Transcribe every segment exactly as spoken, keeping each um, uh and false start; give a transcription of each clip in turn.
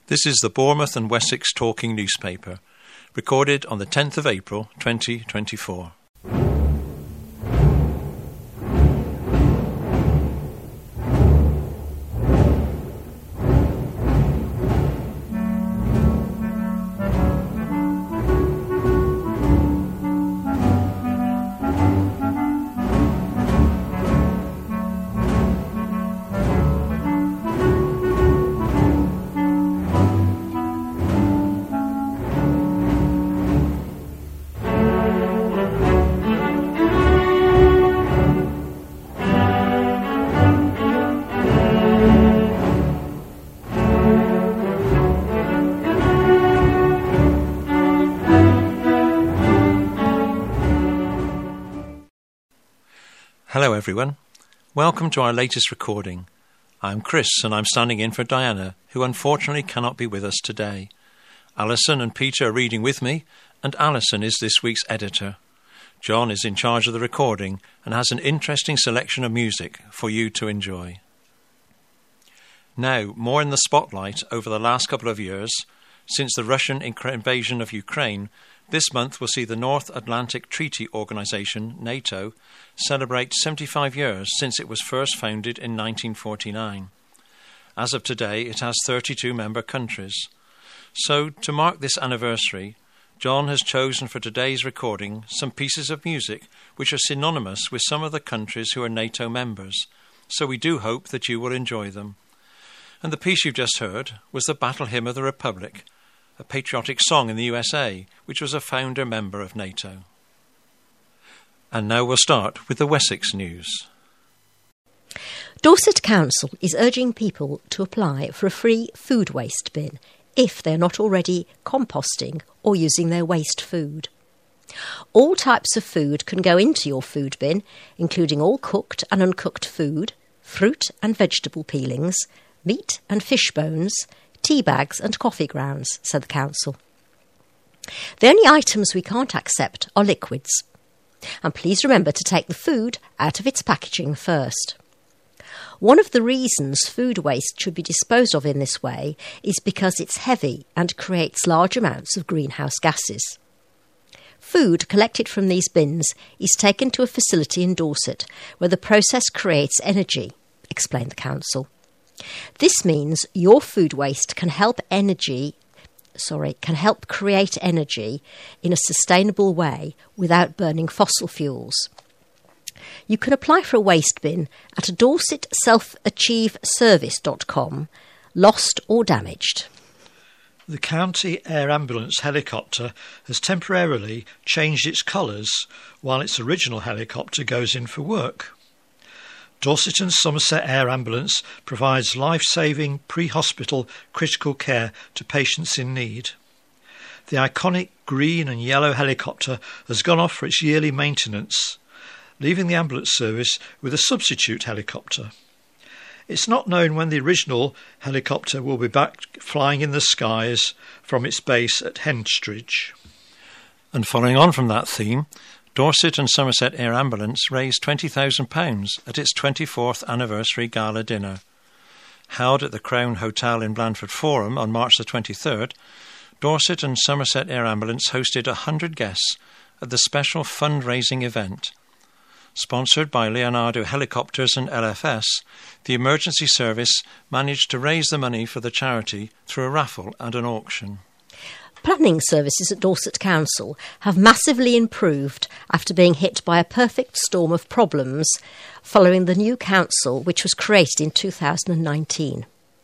This is the Bournemouth and Wessex Talking Newspaper, recorded on the tenth of April twenty twenty-four. Hello everyone, welcome to our latest recording. I'm Chris and I'm standing in for Diana, who unfortunately cannot be with us today. Alison and Peter are reading with me, and Alison is this week's editor. John is in charge of the recording and has an interesting selection of music for you to enjoy. Now, more in the spotlight over the last couple of years, since the Russian invasion of Ukraine, this month will see the North Atlantic Treaty Organization, NATO, celebrate seventy-five years since it was first founded in nineteen forty-nine. As of today, it has thirty-two member countries. So, to mark this anniversary, John has chosen for today's recording some pieces of music which are synonymous with some of the countries who are NATO members, so we do hope that you will enjoy them. And the piece you've just heard was the Battle Hymn of the Republic, a patriotic song in the U S A, which was a founder member of NATO. And now we'll start with the Wessex news. Dorset Council is urging people to apply for a free food waste bin if they're not already composting or using their waste food. All types of food can go into your food bin, including all cooked and uncooked food, fruit and vegetable peelings, meat and fish bones, tea bags and coffee grounds, said the council. The only items we can't accept are liquids. And please remember to take the food out of its packaging first. One of the reasons food waste should be disposed of in this way is because it's heavy and creates large amounts of greenhouse gases. Food collected from these bins is taken to a facility in Dorset where the process creates energy, explained the council. This means your food waste can help energy, sorry, can help create energy in a sustainable way without burning fossil fuels. You can apply for a waste bin at dorset self achieve service dot com, lost or damaged. The County Air Ambulance helicopter has temporarily changed its colours while its original helicopter goes in for work. Dorset and Somerset Air Ambulance provides life-saving pre-hospital critical care to patients in need. The iconic green and yellow helicopter has gone off for its yearly maintenance, leaving the ambulance service with a substitute helicopter. It's not known when the original helicopter will be back flying in the skies from its base at Henstridge. And following on from that theme, Dorset and Somerset Air Ambulance raised twenty thousand pounds at its twenty-fourth anniversary gala dinner. Held at the Crown Hotel in Blandford Forum on March the twenty-third, Dorset and Somerset Air Ambulance hosted one hundred guests at the special fundraising event. Sponsored by Leonardo Helicopters and L F S, the emergency service managed to raise the money for the charity through a raffle and an auction. Planning services at Dorset Council have massively improved after being hit by a perfect storm of problems following the new council, which was created in two thousand nineteen.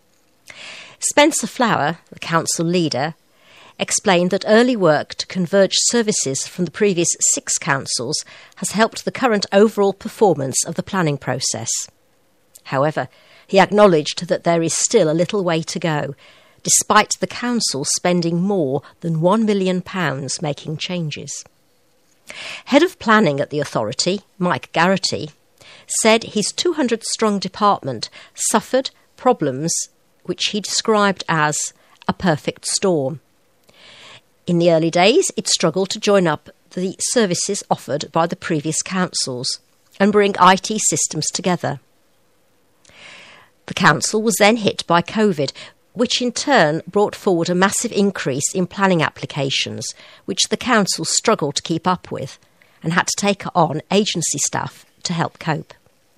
Spencer Flower, the council leader, explained that early work to converge services from the previous six councils has helped the current overall performance of the planning process. However, he acknowledged that there is still a little way to go, despite the council spending more than one million pounds making changes. Head of Planning at the authority, Mike Garrity, said his two hundred strong department suffered problems which he described as a perfect storm. In the early days, it struggled to join up the services offered by the previous councils and bring I T systems together. The council was then hit by COVID, which in turn brought forward a massive increase in planning applications, which the council struggled to keep up with and had to take on agency staff to help cope.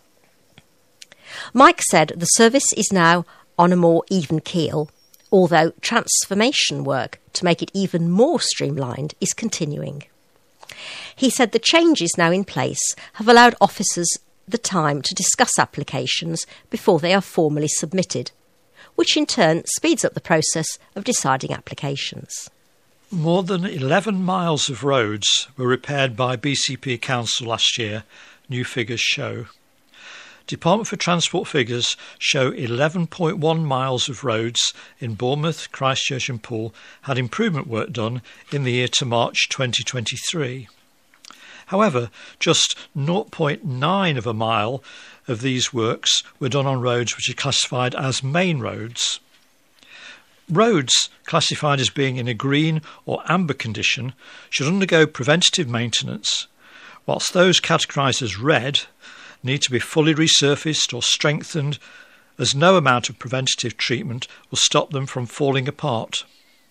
Mike said the service is now on a more even keel, although transformation work to make it even more streamlined is continuing. He said the changes now in place have allowed officers the time to discuss applications before they are formally submitted, which in turn speeds up the process of deciding applications. More than eleven miles of roads were repaired by B C P Council last year, new figures show. Department for Transport figures show eleven point one miles of roads in Bournemouth, Christchurch and Poole had improvement work done in the year to March twenty twenty-three. However, just zero point nine of a mile of these works were done on roads which are classified as main roads. Roads classified as being in a green or amber condition should undergo preventative maintenance, whilst those categorised as red need to be fully resurfaced or strengthened, as no amount of preventative treatment will stop them from falling apart.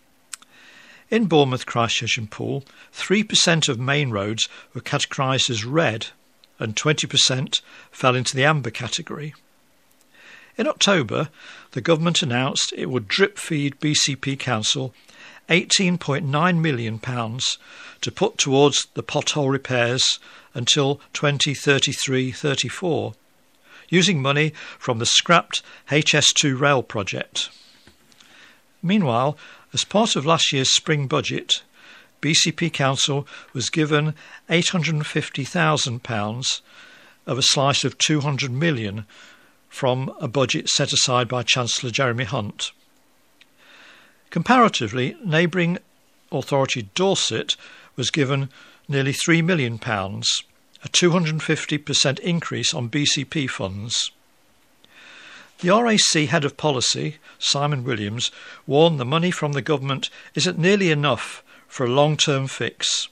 In Bournemouth, Christchurch and Poole, three percent of main roads were categorised as red and twenty percent fell into the amber category. In October, the government announced it would drip feed B C P Council eighteen point nine million pounds to put towards the pothole repairs until twenty thirty-three thirty-four, using money from the scrapped H S two rail project. Meanwhile, as part of last year's spring budget, B C P Council was given eight hundred fifty thousand pounds of a slice of two hundred million pounds from a budget set aside by Chancellor Jeremy Hunt. Comparatively, neighbouring authority Dorset was given nearly three million pounds, a two hundred fifty percent increase on B C P funds. The R A C Head of Policy, Simon Williams, warned the money from the government isn't nearly enough for a long-term fix.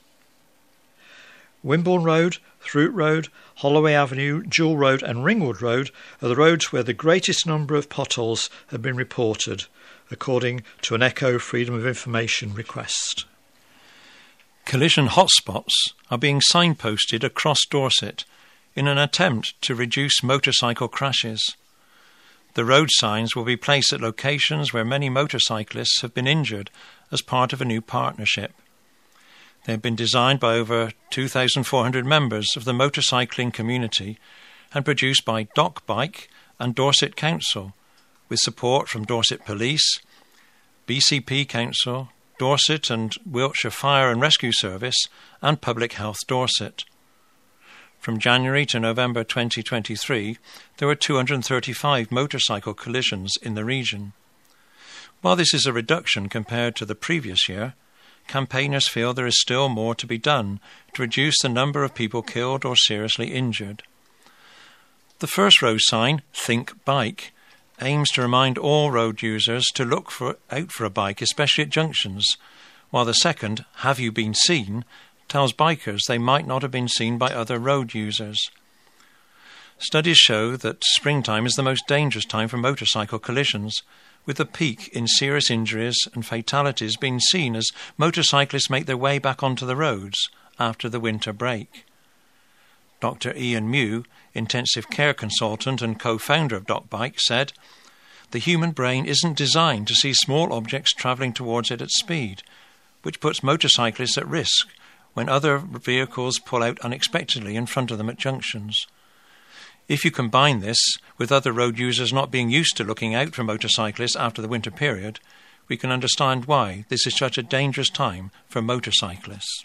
Wimborne Road, Thrute Road, Holloway Avenue, Jewel Road and Ringwood Road are the roads where the greatest number of potholes have been reported, according to an Echo Freedom of Information request. Collision hotspots are being signposted across Dorset in an attempt to reduce motorcycle crashes. The road signs will be placed at locations where many motorcyclists have been injured as part of a new partnership. They have been designed by over two thousand four hundred members of the motorcycling community and produced by Doc Bike and Dorset Council, with support from Dorset Police, B C P Council, Dorset and Wiltshire Fire and Rescue Service and Public Health Dorset. From January to November twenty twenty-three, there were two hundred thirty-five motorcycle collisions in the region. While this is a reduction compared to the previous year, campaigners feel there is still more to be done to reduce the number of people killed or seriously injured. The first road sign, Think Bike, aims to remind all road users to look for, out for a bike, especially at junctions, while the second, Have You Been Seen, tells bikers they might not have been seen by other road users. Studies show that springtime is the most dangerous time for motorcycle collisions, with a peak in serious injuries and fatalities being seen as motorcyclists make their way back onto the roads after the winter break. Doctor Ian Mew, intensive care consultant and co-founder of Doc Bike, said, "The human brain isn't designed to see small objects travelling towards it at speed, which puts motorcyclists at risk when other vehicles pull out unexpectedly in front of them at junctions. If you combine this with other road users not being used to looking out for motorcyclists after the winter period, we can understand why this is such a dangerous time for motorcyclists."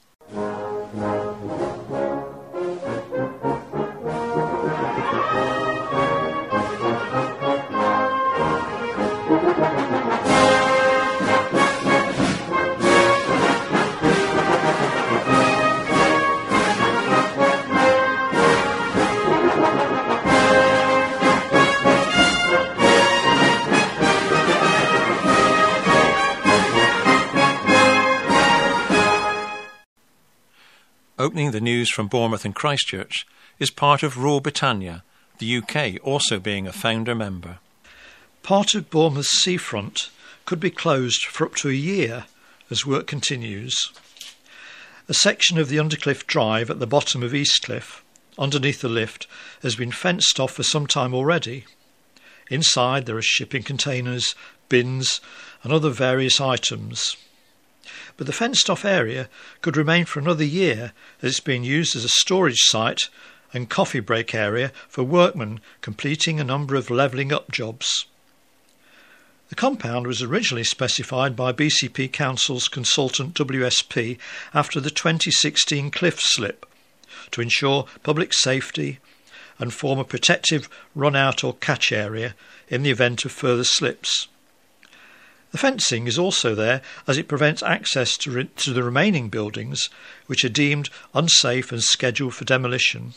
Opening the news from Bournemouth and Christchurch is part of Rule Britannia, the U K also being a founder member. Part of Bournemouth's seafront could be closed for up to a year as work continues. A section of the Undercliff Drive at the bottom of Eastcliff, underneath the lift, has been fenced off for some time already. Inside there are shipping containers, bins and other various items. But the fenced-off area could remain for another year as it's being used as a storage site and coffee break area for workmen completing a number of levelling up jobs. The compound was originally specified by B C P Council's consultant W S P after the twenty sixteen cliff slip to ensure public safety and form a protective run-out or catch area in the event of further slips. The fencing is also there as it prevents access to, re- to the remaining buildings which are deemed unsafe and scheduled for demolition.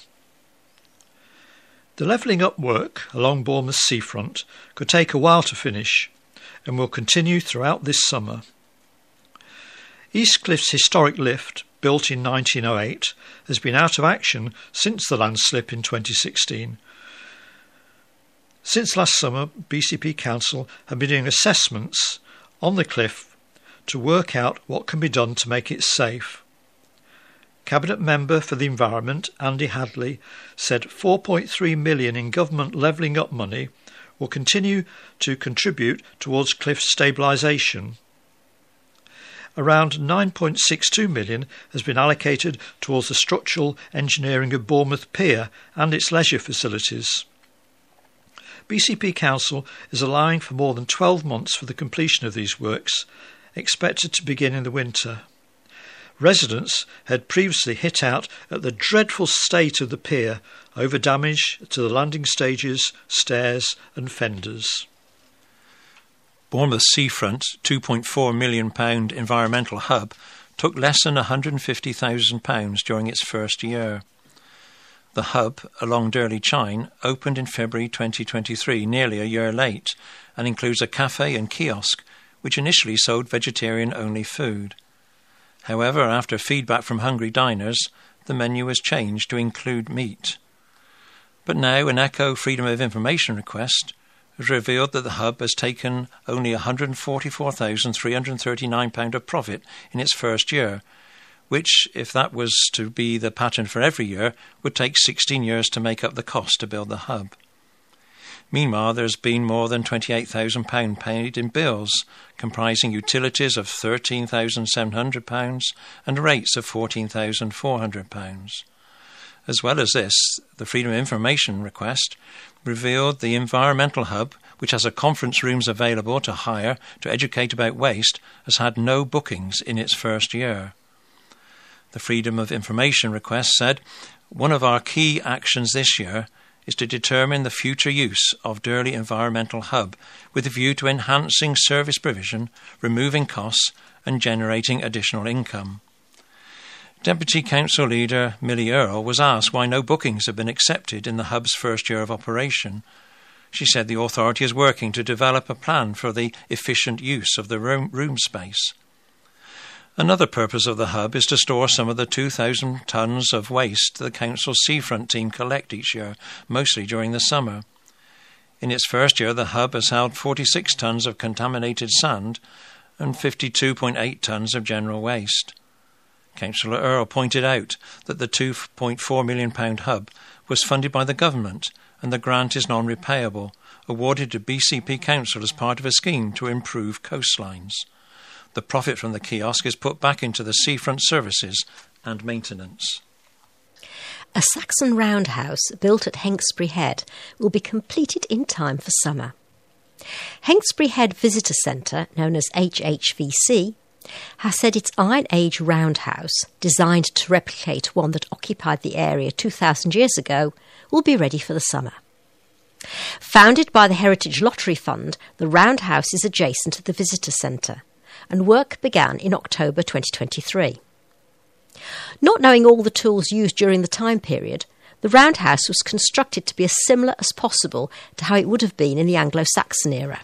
The levelling up work along Bournemouth seafront could take a while to finish and will continue throughout this summer. Eastcliff's historic lift, built in nineteen oh eight, has been out of action since the landslip in twenty sixteen. Since last summer, B C P Council have been doing assessments on the cliff to work out what can be done to make it safe. Cabinet Member for the Environment, Andy Hadley, said four point three million pounds in government levelling up money will continue to contribute towards cliff stabilisation. Around nine point six two million pounds has been allocated towards the structural engineering of Bournemouth Pier and its leisure facilities. B C P Council is allowing for more than twelve months for the completion of these works, expected to begin in the winter. Residents had previously hit out at the dreadful state of the pier over damage to the landing stages, stairs and fenders. Bournemouth Seafront two point four million pounds environmental hub took less than one hundred fifty thousand pounds during its first year. The hub along Durley Chine opened in February twenty twenty-three, nearly a year late, and includes a cafe and kiosk which initially sold vegetarian-only food. However, after feedback from hungry diners, the menu was changed to include meat. But now an Echo Freedom of Information request has revealed that the hub has taken only one hundred forty-four thousand three hundred thirty-nine pounds of profit in its first year, which, if that was to be the pattern for every year, would take sixteen years to make up the cost to build the hub. Meanwhile, there's been more than twenty-eight thousand pounds paid in bills, comprising utilities of thirteen thousand seven hundred pounds and rates of fourteen thousand four hundred pounds. As well as this, the Freedom of Information request revealed the Environmental Hub, which has a conference rooms available to hire to educate about waste, has had no bookings in its first year. The Freedom of Information request said, "One of our key actions this year is to determine the future use of Durley Environmental Hub with a view to enhancing service provision, removing costs and generating additional income." Deputy Council Leader Millie Earle was asked why no bookings have been accepted in the hub's first year of operation. She said the authority is working to develop a plan for the efficient use of the room, room space. Another purpose of the hub is to store some of the two thousand tonnes of waste the Council's seafront team collect each year, mostly during the summer. In its first year, the hub has held forty-six tonnes of contaminated sand and fifty-two point eight tonnes of general waste. Councillor Earle pointed out that the two point four million pounds hub was funded by the government and the grant is non-repayable, awarded to B C P Council as part of a scheme to improve coastlines. The profit from the kiosk is put back into the seafront services and maintenance. A Saxon roundhouse built at Hengstbury Head will be completed in time for summer. Hengstbury Head Visitor Centre, known as H H V C, has said its Iron Age roundhouse, designed to replicate one that occupied the area two thousand years ago, will be ready for the summer. Founded by the Heritage Lottery Fund, the roundhouse is adjacent to the Visitor Centre, and work began in October twenty twenty-three. Not knowing all the tools used during the time period, the roundhouse was constructed to be as similar as possible to how it would have been in the Anglo-Saxon era.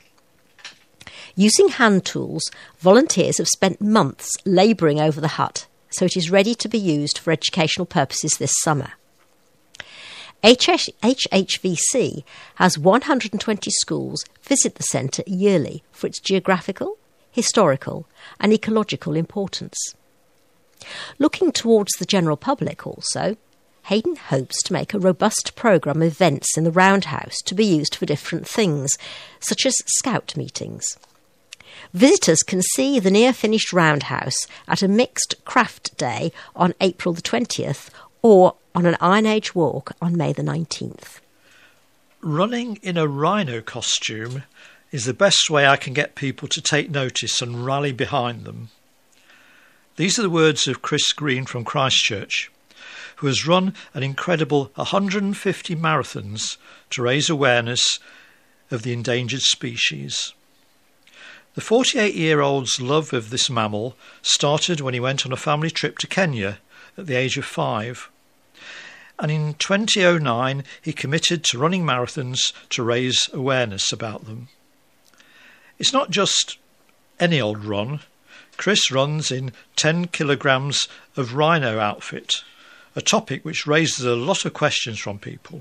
Using hand tools, volunteers have spent months labouring over the hut, so it is ready to be used for educational purposes this summer. H H V C has one hundred twenty schools visit the centre yearly for its geographical, historical and ecological importance. Looking towards the general public also, Hayden hopes to make a robust programme of events in the Roundhouse to be used for different things, such as scout meetings. Visitors can see the near-finished Roundhouse at a mixed craft day on April the twentieth or on an Iron Age walk on May the nineteenth. Running in a rhino costume is the best way I can get people to take notice and rally behind them. These are the words of Chris Green from Christchurch, who has run an incredible one hundred fifty marathons to raise awareness of the endangered species. The forty-eight-year-old's love of this mammal started when he went on a family trip to Kenya at the age of five. And in twenty oh nine he committed to running marathons to raise awareness about them. It's not just any old run. Chris runs in ten kilograms of rhino outfit, a topic which raises a lot of questions from people.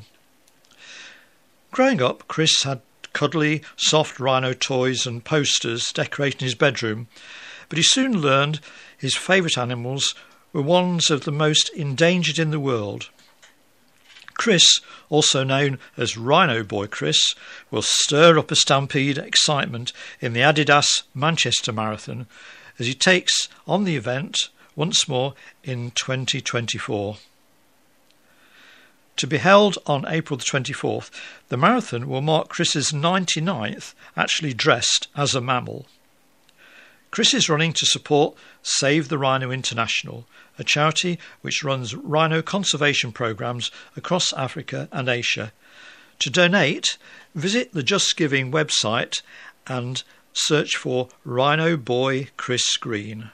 Growing up, Chris had cuddly, soft rhino toys and posters decorating his bedroom, but he soon learned his favourite animals were ones of the most endangered in the world. Chris, also known as Rhino Boy Chris, will stir up a stampede excitement in the Adidas Manchester Marathon as he takes on the event once more in twenty twenty-four. To be held on April the twenty-fourth, the marathon will mark Chris's ninety-ninth actually dressed as a mammal. Chris is running to support Save the Rhino International, a charity which runs rhino conservation programmes across Africa and Asia. To donate, visit the Just Giving website and search for Rhino Boy Chris Green.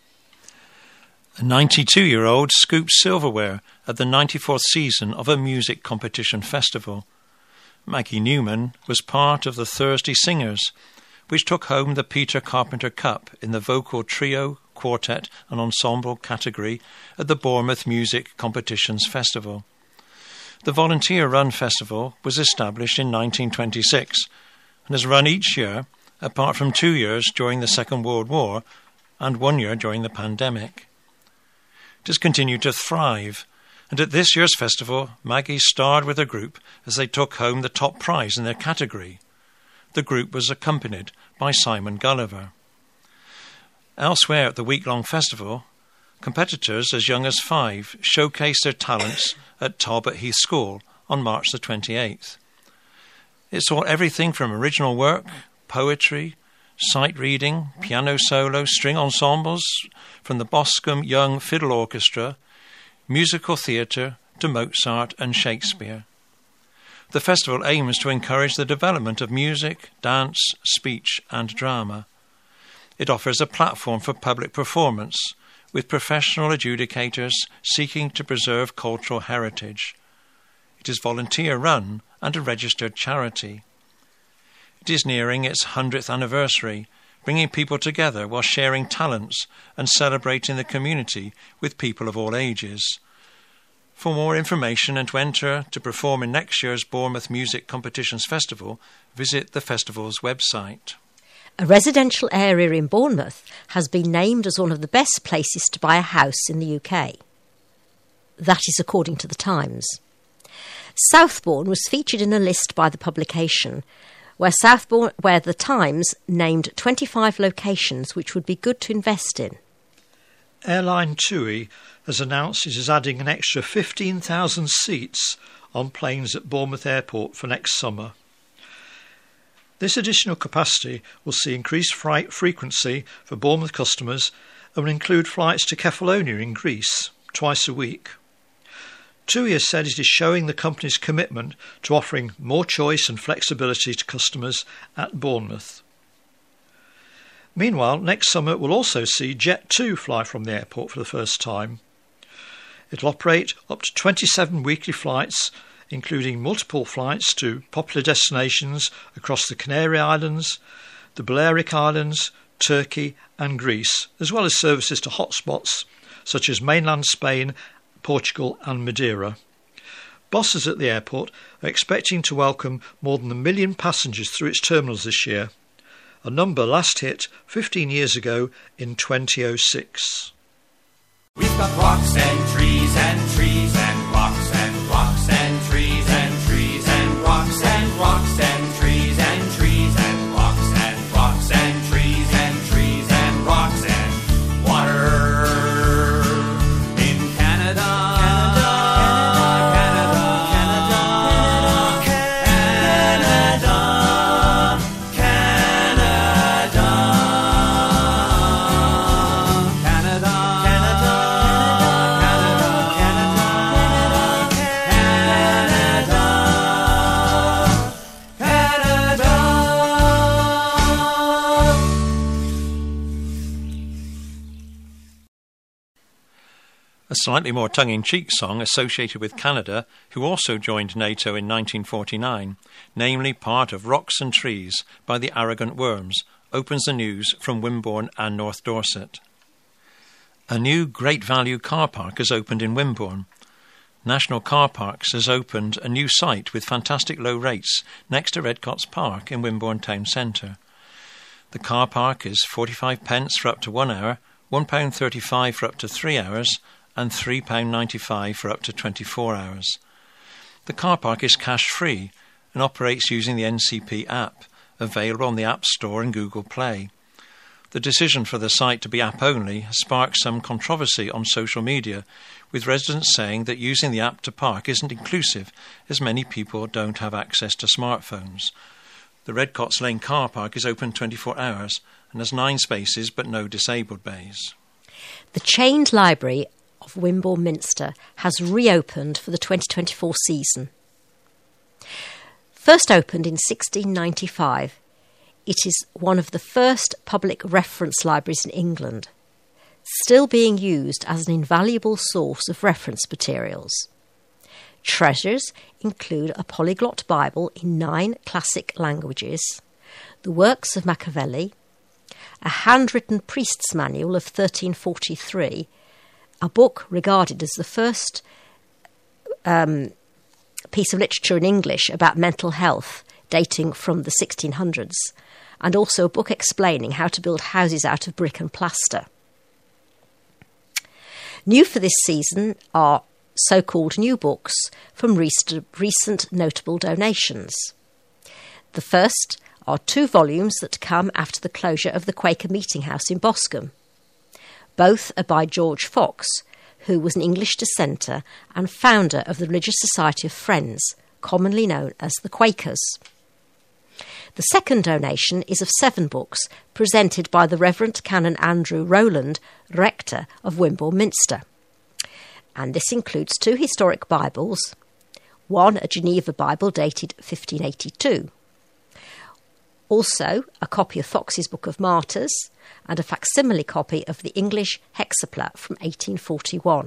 A ninety-two-year-old scoops silverware at the ninety-fourth season of a music competition festival. Maggie Newman was part of the Thursday Singers, which took home the Peter Carpenter Cup in the vocal trio, quartet and ensemble category at the Bournemouth Music Competitions Festival. The Volunteer Run Festival was established in nineteen twenty-six and has run each year, apart from two years during the Second World War and one year during the pandemic. It has continued to thrive, and at this year's festival, Maggie starred with a group as they took home the top prize in their category. The group was accompanied by Simon Gulliver. Elsewhere at the week-long festival, competitors as young as five showcased their talents at Talbot Heath School on March the twenty-eighth. It saw everything from original work, poetry, sight reading, piano solo, string ensembles, from the Boscombe Young Fiddle Orchestra, musical theatre to Mozart and Shakespeare. The festival aims to encourage the development of music, dance, speech and drama. It offers a platform for public performance, with professional adjudicators seeking to preserve cultural heritage. It is volunteer-run and a registered charity. It is nearing its hundredth anniversary, bringing people together while sharing talents and celebrating the community with people of all ages. For more information and to enter to perform in next year's Bournemouth Music Competitions Festival, visit the festival's website. A residential area in Bournemouth has been named as one of the best places to buy a house in the U K. That is according to the Times. Southbourne was featured in a list by the publication where Southbourne, where the Times named twenty-five locations which would be good to invest in. Airline TUI has announced it is adding an extra fifteen thousand seats on planes at Bournemouth Airport for next summer. This additional capacity will see increased flight frequency for Bournemouth customers and will include flights to Kefalonia in Greece twice a week. TUI has said it is showing the company's commitment to offering more choice and flexibility to customers at Bournemouth. Meanwhile, next summer we'll also see Jet two fly from the airport for the first time. It'll operate up to twenty-seven weekly flights, including multiple flights to popular destinations across the Canary Islands, the Balearic Islands, Turkey and Greece, as well as services to hotspots such as mainland Spain, Portugal and Madeira. bosses at the airport are expecting to welcome more than a million passengers through its terminals this year, a number last hit fifteen years ago in twenty oh six. We've got rocks and trees and trees and rocks and rocks and trees and trees and rocks and rocks and trees and trees and rocks and rocks and trees and trees and rocks and water in Canada. A slightly more tongue-in-cheek song associated with Canada, who also joined NATO in nineteen forty-nine, namely part of Rocks and Trees by the Arrogant Worms, opens the news from Wimborne and North Dorset. A new Great Value car park has opened in Wimborne. National Car Parks has opened a new site with fantastic low rates next to Redcots Park in Wimborne Town Centre. The car park is forty-five pence for up to one hour, one pound thirty-five for up to three hours, and three pounds ninety-five for up to twenty-four hours. The car park is cash-free and operates using the N C P app, available on the App Store and Google Play. The decision for the site to be app-only has sparked some controversy on social media, with residents saying that using the app to park isn't inclusive, as many people don't have access to smartphones. The Redcots Lane car park is open twenty-four hours and has nine spaces but no disabled bays. The chained library of Wimborne Minster has reopened for the twenty twenty-four season. First opened in sixteen ninety-five, it is one of the first public reference libraries in England, still being used as an invaluable source of reference materials. Treasures include a polyglot Bible in nine classic languages, the works of Machiavelli, a handwritten priest's manual of thirteen forty-three, a book regarded as the first um, piece of literature in English about mental health, dating from the sixteen hundreds, and also a book explaining how to build houses out of brick and plaster. New for this season are so-called new books from recent notable donations. The first are two volumes that come after the closure of the Quaker Meeting House in Boscombe. Both are by George Fox, who was an English dissenter and founder of the Religious Society of Friends, commonly known as the Quakers. The second donation is of seven books presented by the Reverend Canon Andrew Rowland, rector of Wimborne Minster. And this includes two historic Bibles, one a Geneva Bible dated fifteen eighty-two, also a copy of Fox's Book of Martyrs, and a facsimile copy of the English Hexapla from eighteen forty-one.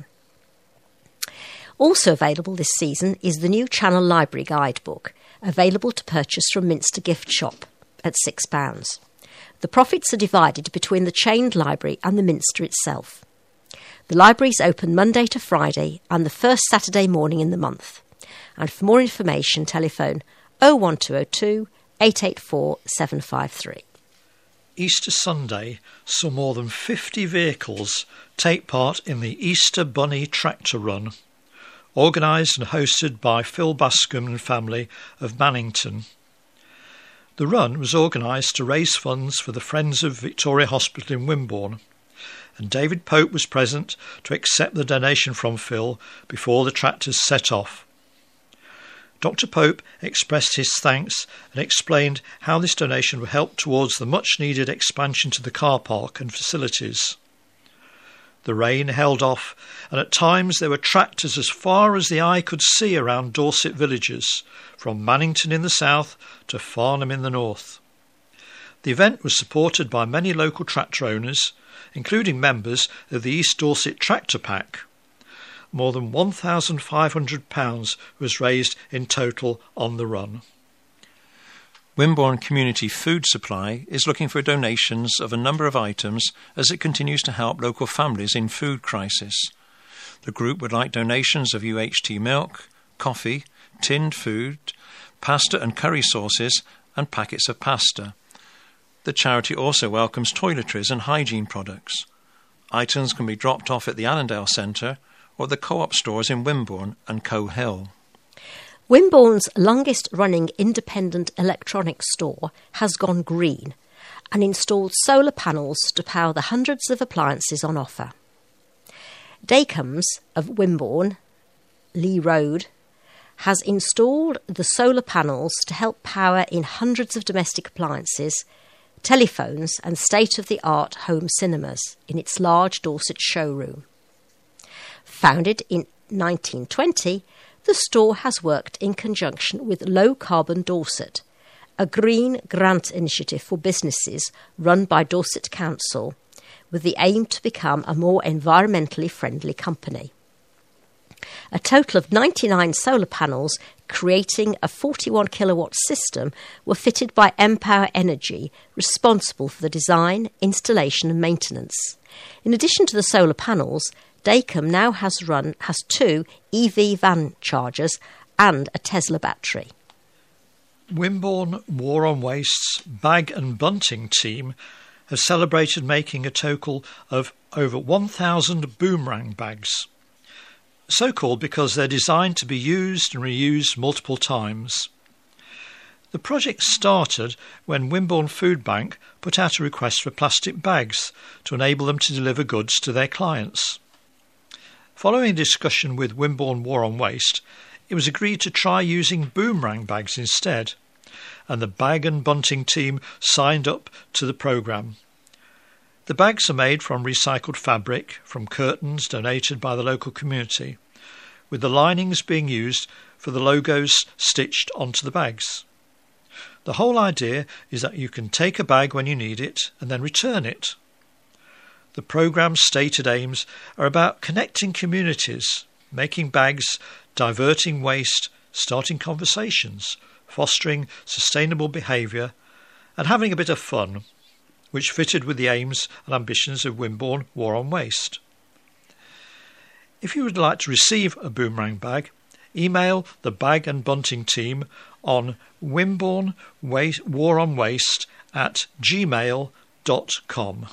Also available this season is the new Channel Library Guidebook, available to purchase from Minster Gift Shop at six pounds. The profits are divided between the chained library and the Minster itself. The library is open Monday to Friday and the first Saturday morning in the month. And for more information, telephone oh one two oh two, eight eight four, seven five three. Easter Sunday saw more than fifty vehicles take part in the Easter Bunny Tractor Run, organised and hosted by Phil Bascombe and family of Mannington. The run was organised to raise funds for the Friends of Victoria Hospital in Wimborne, and David Pope was present to accept the donation from Phil before the tractors set off. Doctor Pope expressed his thanks and explained how this donation would help towards the much-needed expansion to the car park and facilities. The rain held off, and at times there were tractors as far as the eye could see around Dorset villages, from Mannington in the south to Farnham in the north. The event was supported by many local tractor owners, including members of the East Dorset Tractor Pack. More than one thousand five hundred pounds was raised in total on the run. Wimborne Community Food Supply is looking for donations of a number of items as it continues to help local families in food crisis. The group would like donations of U H T milk, coffee, tinned food, pasta and curry sauces, and packets of pasta. The charity also welcomes toiletries and hygiene products. Items can be dropped off at the Allendale Centre or the Co-op stores in Wimborne and Coe Hill. Wimborne's longest-running independent electronics store has gone green and installed solar panels to power the hundreds of appliances on offer. Dacom's of Wimborne, Lee Road, has installed the solar panels to help power in hundreds of domestic appliances, telephones and state-of-the-art home cinemas in its large Dorset showroom. Founded in nineteen twenty, the store has worked in conjunction with Low Carbon Dorset, a green grant initiative for businesses run by Dorset Council, with the aim to become a more environmentally friendly company. A total of ninety-nine solar panels creating a forty-one kilowatt system were fitted by Empower Energy, responsible for the design, installation and maintenance. In addition to the solar panels, Dacom now has run has two E V van chargers and a Tesla battery. Wimborne War on Waste's bag and bunting team have celebrated making a total of over one thousand boomerang bags. So called because they're designed to be used and reused multiple times. The project started when Wimborne Food Bank put out a request for plastic bags to enable them to deliver goods to their clients. Following a discussion with Wimborne War on Waste, it was agreed to try using boomerang bags instead, and the bag and bunting team signed up to the programme. The bags are made from recycled fabric from curtains donated by the local community, with the linings being used for the logos stitched onto the bags. The whole idea is that you can take a bag when you need it and then return it. The programme's stated aims are about connecting communities, making bags, diverting waste, starting conversations, fostering sustainable behaviour, and having a bit of fun, which fitted with the aims and ambitions of Wimborne War on Waste. If you would like to receive a boomerang bag, email the Bag and Bunting team on wimborne war on waste at gmail dot com.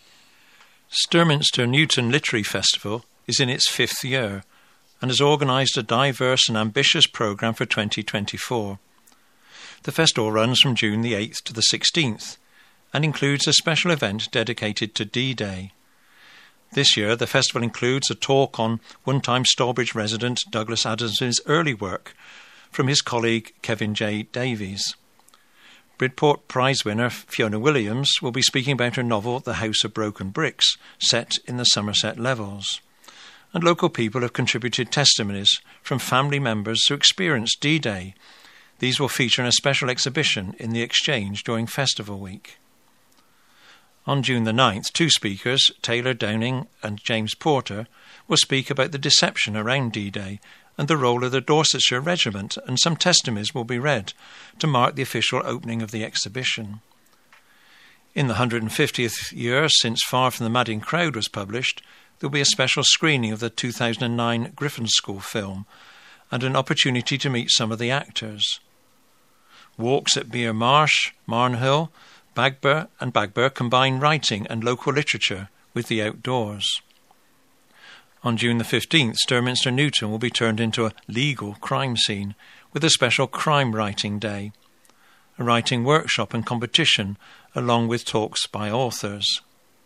Sturminster Newton Literary Festival is in its fifth year and has organised a diverse and ambitious programme for twenty twenty-four. The festival runs from June the eighth to the sixteenth and includes a special event dedicated to D-Day. This year, the festival includes a talk on one-time Stourbridge resident Douglas Adams' early work from his colleague Kevin J. Davies. Bridport Prize winner Fiona Williams will be speaking about her novel The House of Broken Bricks, set in the Somerset Levels. And local people have contributed testimonies from family members who experienced D-Day. These will feature in a special exhibition in the Exchange during Festival Week. On June the ninth, two speakers, Taylor Downing and James Porter, will speak about the deception around D-Day and the role of the Dorsetshire Regiment, and some testimonies will be read to mark the official opening of the exhibition. In the one hundred fiftieth year since Far From the Madding Crowd was published, there will be a special screening of the two thousand nine Griffin School film and an opportunity to meet some of the actors. Walks at Bere Marsh, Marnhill, Bagber and Bagber combine writing and local literature with the outdoors. On June the fifteenth, Sturminster Newton will be turned into a legal crime scene with a special crime writing day, a writing workshop and competition, along with talks by authors.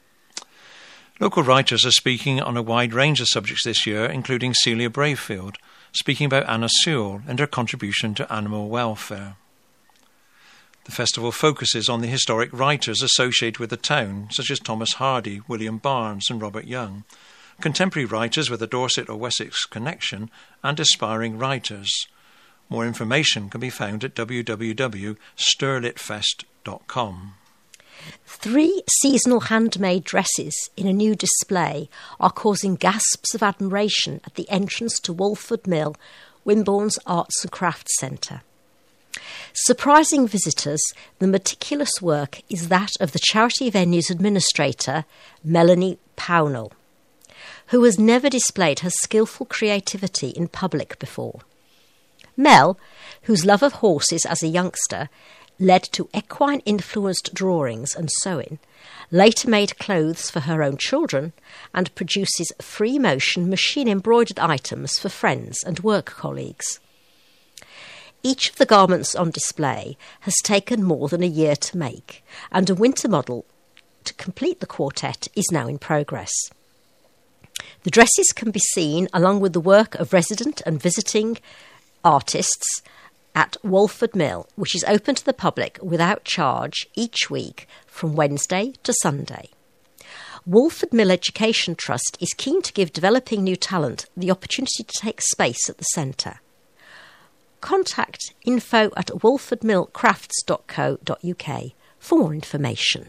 Local writers are speaking on a wide range of subjects this year, including Celia Brayfield, speaking about Anna Sewell and her contribution to animal welfare. The festival focuses on the historic writers associated with the town, such as Thomas Hardy, William Barnes and Robert Young, contemporary writers with a Dorset or Wessex connection, and aspiring writers. More information can be found at w w w dot stirlitfest dot com. Three seasonal handmade dresses in a new display are causing gasps of admiration at the entrance to Walford Mill, Wimborne's Arts and Crafts Centre. Surprising visitors, the meticulous work is that of the charity venue's administrator, Melanie Pownell, who has never displayed her skillful creativity in public before. Mel, whose love of horses as a youngster led to equine-influenced drawings and sewing, later made clothes for her own children and produces free-motion machine-embroidered items for friends and work colleagues. Each of the garments on display has taken more than a year to make, and a winter model to complete the quartet is now in progress. The dresses can be seen along with the work of resident and visiting artists at Walford Mill, which is open to the public without charge each week from Wednesday to Sunday. Walford Mill Education Trust is keen to give developing new talent the opportunity to take space at the centre. Contact info at walfordmillcrafts dot co dot uk for more information.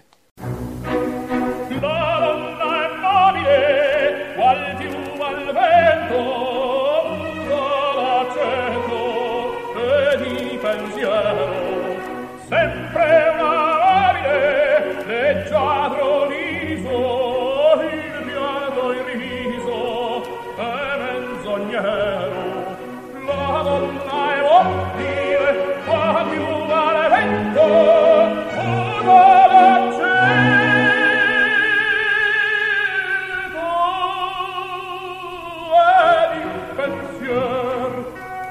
Sempre amabile, leggiadro viso, il piano il riso è menzognero. La donna è mobile, qua più vale vento, una l'accento e il pensier.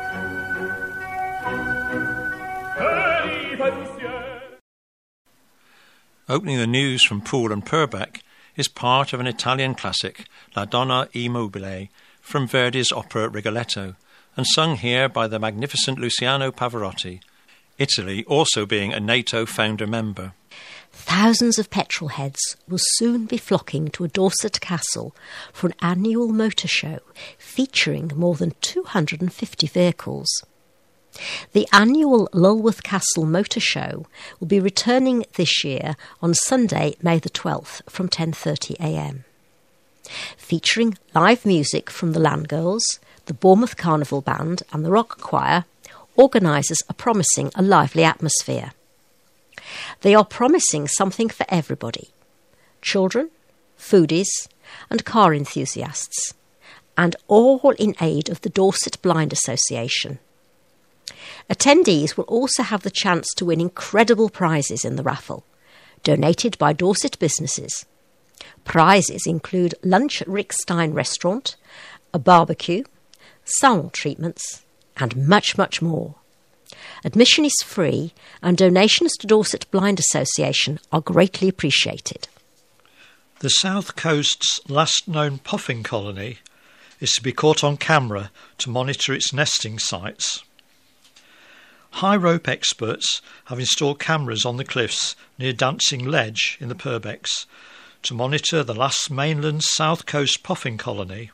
Opening the news from Poole and Purbeck is part of an Italian classic, La Donna e Mobile, from Verdi's opera Rigoletto, and sung here by the magnificent Luciano Pavarotti, Italy also being a NATO founder member. Thousands of petrolheads will soon be flocking to a Dorset castle for an annual motor show featuring more than two hundred fifty vehicles. The annual Lulworth Castle Motor Show will be returning this year on Sunday, May the twelfth from ten thirty a m. Featuring live music from the Landgirls, the Bournemouth Carnival Band and the Rock Choir, organisers are promising a lively atmosphere. They are promising something for everybody: children, foodies and car enthusiasts, and all in aid of the Dorset Blind Association. Attendees will also have the chance to win incredible prizes in the raffle, donated by Dorset businesses. Prizes include lunch at Rick Stein Restaurant, a barbecue, salon treatments, and much, much more. Admission is free, and donations to Dorset Blind Association are greatly appreciated. The South Coast's last known puffin colony is to be caught on camera to monitor its nesting sites. High rope experts have installed cameras on the cliffs near Dancing Ledge in the Purbecks to monitor the last mainland south coast puffin colony.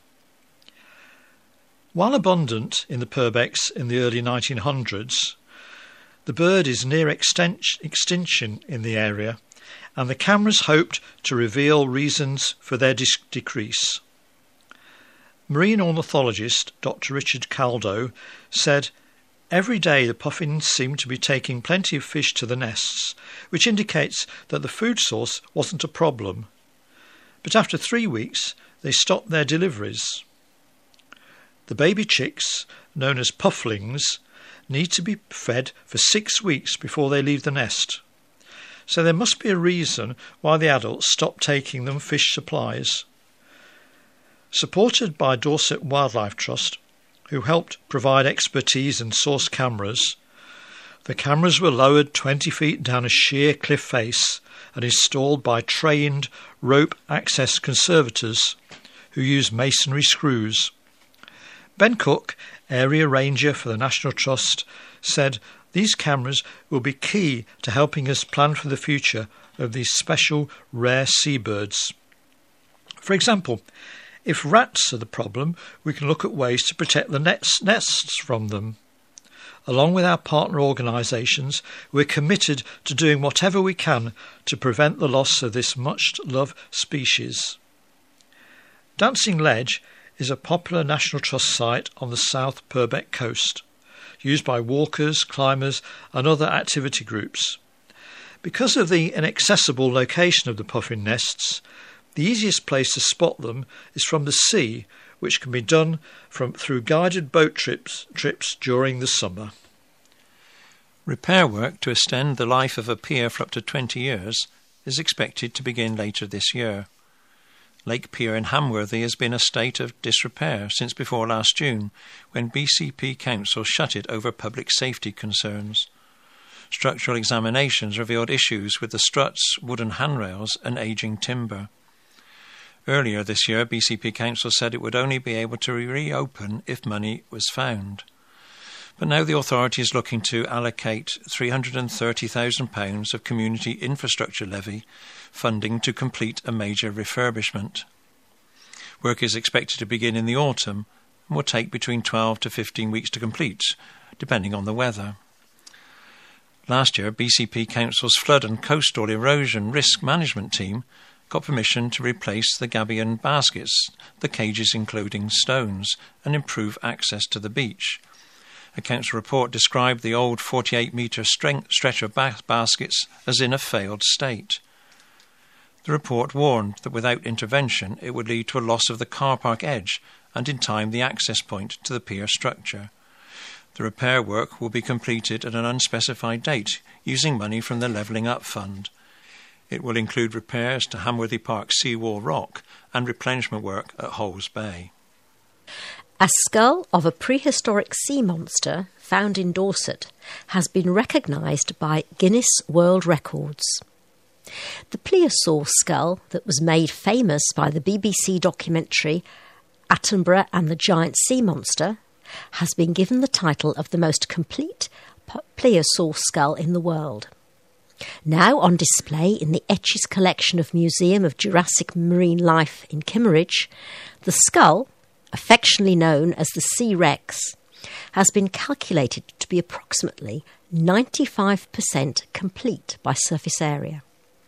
While abundant in the Purbecks in the early nineteen hundreds, the bird is near extinction in the area, and the cameras hoped to reveal reasons for their dis- decrease. Marine ornithologist Doctor Richard Caldo said, "Every day the puffins seemed to be taking plenty of fish to the nests, which indicates that the food source wasn't a problem. But after three weeks, they stopped their deliveries. The baby chicks, known as pufflings, need to be fed for six weeks before they leave the nest. So there must be a reason why the adults stopped taking them fish supplies." Supported by Dorset Wildlife Trust, who helped provide expertise and source cameras, the cameras were lowered twenty feet down a sheer cliff face and installed by trained rope access conservators who use masonry screws. Ben Cook, area ranger for the National Trust, said these cameras will be key to helping us plan for the future of these special rare seabirds. For example, if rats are the problem, we can look at ways to protect the nests, nests from them. Along with our partner organisations, we're committed to doing whatever we can to prevent the loss of this much-loved species. Dancing Ledge is a popular National Trust site on the South Purbeck coast, used by walkers, climbers and other activity groups. Because of the inaccessible location of the puffin nests, the easiest place to spot them is from the sea, which can be done from through guided boat trips, trips during the summer. Repair work to extend the life of a pier for up to twenty years is expected to begin later this year. Lake Pier in Hamworthy has been in a state of disrepair since before last June, when B C P Council shut it over public safety concerns. Structural examinations revealed issues with the struts, wooden handrails and ageing timber. Earlier this year, B C P Council said it would only be able to reopen if money was found. But now the authority is looking to allocate three hundred thirty thousand pounds of community infrastructure levy funding to complete a major refurbishment. Work is expected to begin in the autumn and will take between twelve to fifteen weeks to complete, depending on the weather. Last year, B C P Council's flood and coastal erosion risk management team got permission to replace the gabion baskets, the cages including stones, and improve access to the beach. A council report described the old forty-eight metre stretch of bas- baskets as in a failed state. The report warned that without intervention it would lead to a loss of the car park edge and in time the access point to the pier structure. The repair work will be completed at an unspecified date using money from the Levelling Up Fund. It will include repairs to Hamworthy Park seawall rock and replenishment work at Holes Bay. A skull of a prehistoric sea monster found in Dorset has been recognised by Guinness World Records. The plesiosaur skull that was made famous by the B B C documentary Attenborough and the Giant Sea Monster has been given the title of the most complete plesiosaur skull in the world. Now on display in the Etches collection of Museum of Jurassic Marine Life in Kimmeridge, the skull, affectionately known as the Sea Rex, has been calculated to be approximately ninety-five percent complete by surface area.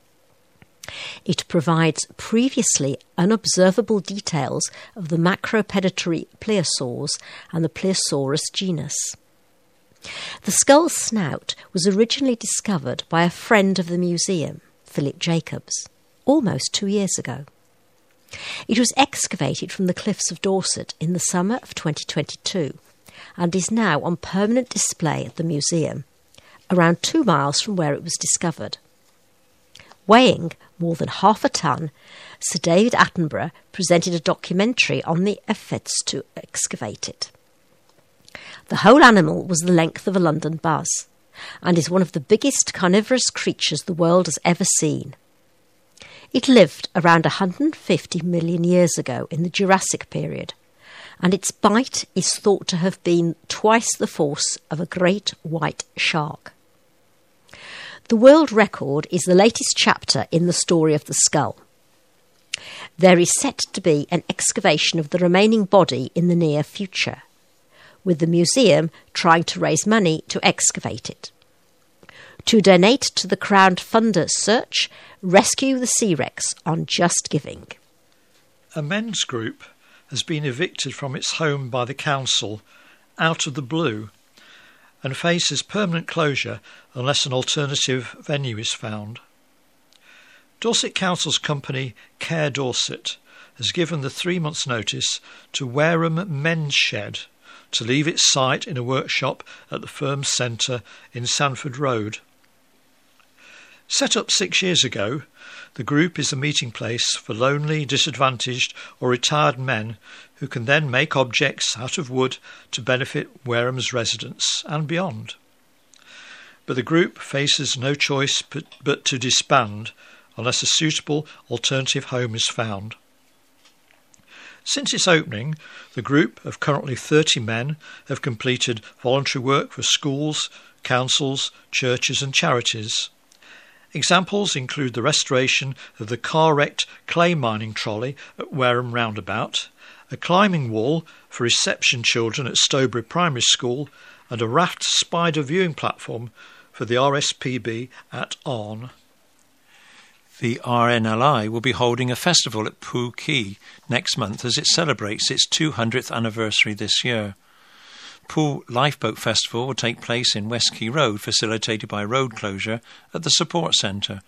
It provides previously unobservable details of the macropredatory plesiosaurs and the Plesiosaurus genus. The skull's snout was originally discovered by a friend of the museum, Philip Jacobs, almost two years ago. It was excavated from the cliffs of Dorset in the summer of twenty twenty-two and is now on permanent display at the museum, around two miles from where it was discovered. Weighing more than half a tonne, Sir David Attenborough presented a documentary on the efforts to excavate it. The whole animal was the length of a London bus and is one of the biggest carnivorous creatures the world has ever seen. It lived around one hundred fifty million years ago in the Jurassic period, and its bite is thought to have been twice the force of a great white shark. The world record is the latest chapter in the story of the skull. There is set to be an excavation of the remaining body in the near future, with the museum trying to raise money to excavate it. To donate to the crowdfunder search, Rescue the Sea Rex on Just Giving. A men's group has been evicted from its home by the council out of the blue and faces permanent closure unless an alternative venue is found. Dorset Council's company Care Dorset has given the three months' notice to Wareham Men's Shed to leave its site in a workshop at the firm's centre in Sanford Road. Set up six years ago, the group is a meeting place for lonely, disadvantaged or retired men who can then make objects out of wood to benefit Wareham's residents and beyond. But the group faces no choice but, but to disband unless a suitable alternative home is found. Since its opening, the group of currently thirty men have completed voluntary work for schools, councils, churches and charities. Examples include the restoration of the car-wrecked clay mining trolley at Wareham Roundabout, a climbing wall for reception children at Stowbury Primary School, and a raft spider viewing platform for the R S P B at Arne. The R N L I will be holding a festival at Pooh Quay next month as it celebrates its two hundredth anniversary this year. Pooh Lifeboat Festival will take place in West Quay Road, facilitated by road closure at the support centre,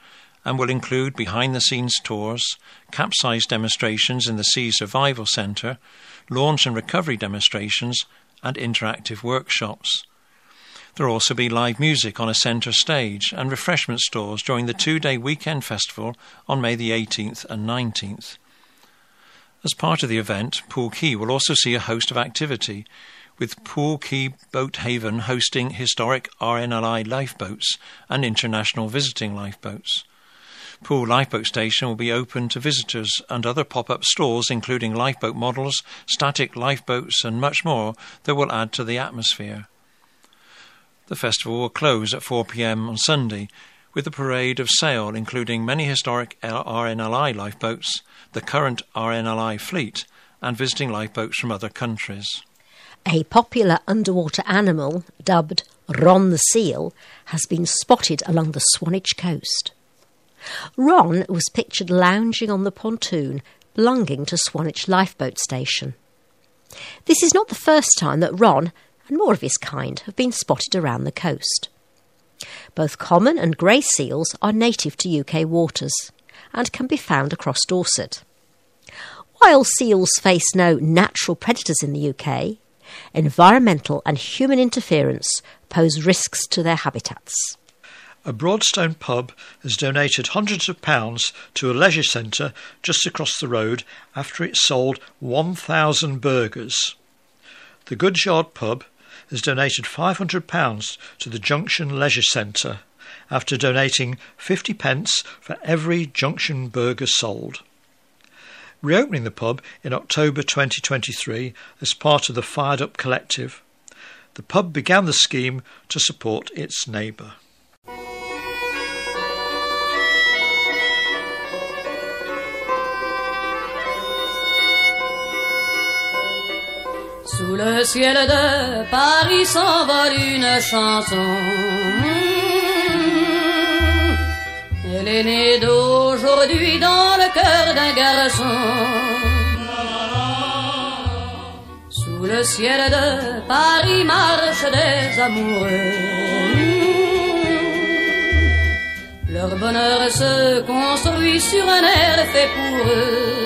and will include behind-the-scenes tours, capsize demonstrations in the Sea Survival Centre, launch and recovery demonstrations, and interactive workshops. There will also be live music on a centre stage and refreshment stalls during the two-day weekend festival on May the eighteenth and nineteenth. As part of the event, Poole Quay will also see a host of activity, with Poole Quay Boat Haven hosting historic R N L I lifeboats and international visiting lifeboats. Poole Lifeboat Station will be open to visitors, and other pop-up stalls including lifeboat models, static lifeboats and much more that will add to the atmosphere. The festival will close at four p.m. on Sunday with a parade of sail including many historic R N L I lifeboats, the current R N L I fleet, and visiting lifeboats from other countries. A popular underwater animal, dubbed Ron the Seal, has been spotted along the Swanage coast. Ron was pictured lounging on the pontoon belonging to Swanage Lifeboat Station. This is not the first time that Ron, and more of his kind, have been spotted around the coast. Both common and grey seals are native to U K waters and can be found across Dorset. While seals face no natural predators in the U K, environmental and human interference pose risks to their habitats. A Broadstone pub has donated hundreds of pounds to a leisure centre just across the road after it sold one thousand burgers. The Goodyard pub has donated five hundred pounds to the Junction Leisure Centre after donating fifty pence for every Junction burger sold. Reopening the pub in October twenty twenty-three as part of the Fired Up Collective, the pub began the scheme to support its neighbour. Sous le ciel de Paris s'envole une chanson. Elle est née d'aujourd'hui dans le cœur d'un garçon. Sous le ciel de Paris marchent des amoureux. Leur bonheur se construit sur un air fait pour eux.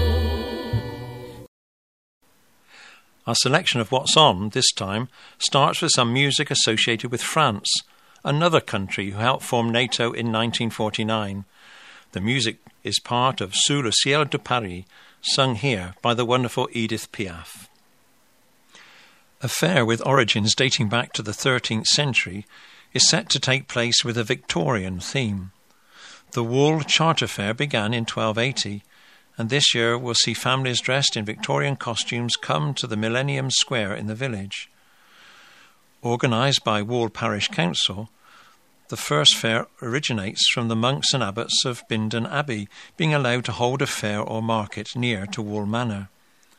Our selection of What's On this time starts with some music associated with France, another country who helped form NATO in nineteen forty-nine. The music is part of Sous le ciel de Paris, sung here by the wonderful Edith Piaf. A fair with origins dating back to the thirteenth century is set to take place with a Victorian theme. The Wool Charter Fair began in twelve eighty, and this year will see families dressed in Victorian costumes come to the Millennium Square in the village. Organised by Wool Parish Council, the first fair originates from the monks and abbots of Bindon Abbey being allowed to hold a fair or market near to Wool Manor.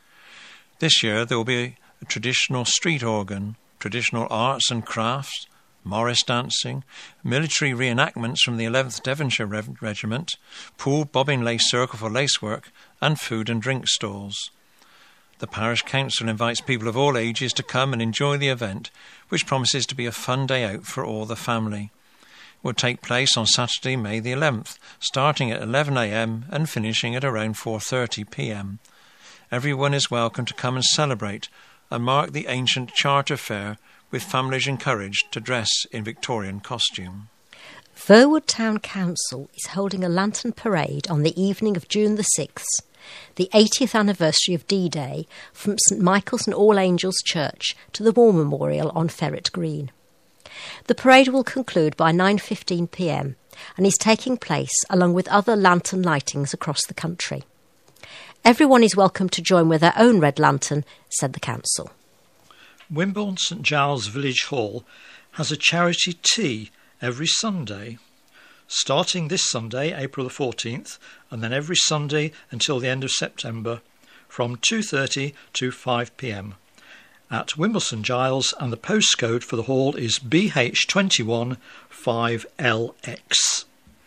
This year there will be a traditional street organ, traditional arts and crafts, Morris dancing, military reenactments from the eleventh Devonshire Re- Regiment, Poole Bobbin Lace Circle for lacework, and food and drink stalls. The parish council invites people of all ages to come and enjoy the event, which promises to be a fun day out for all the family. It will take place on Saturday, May the eleventh, starting at eleven a.m. and finishing at around four thirty p.m. Everyone is welcome to come and celebrate and mark the ancient Charter Fair, with families encouraged to dress in Victorian costume. Verwood Town Council is holding a lantern parade on the evening of June the sixth, the eightieth anniversary of D-Day, from St Michael's and All Angels Church to the War Memorial on Ferret Green. The parade will conclude by nine fifteen p.m. and is taking place along with other lantern lightings across the country. Everyone is welcome to join with their own red lantern, said the council. Wimborne St Giles Village Hall has a charity tea every Sunday, starting this Sunday, April the fourteenth, and then every Sunday until the end of September, from two thirty to five p.m. at Wimborne St Giles, and the postcode for the hall is B H two one five L X.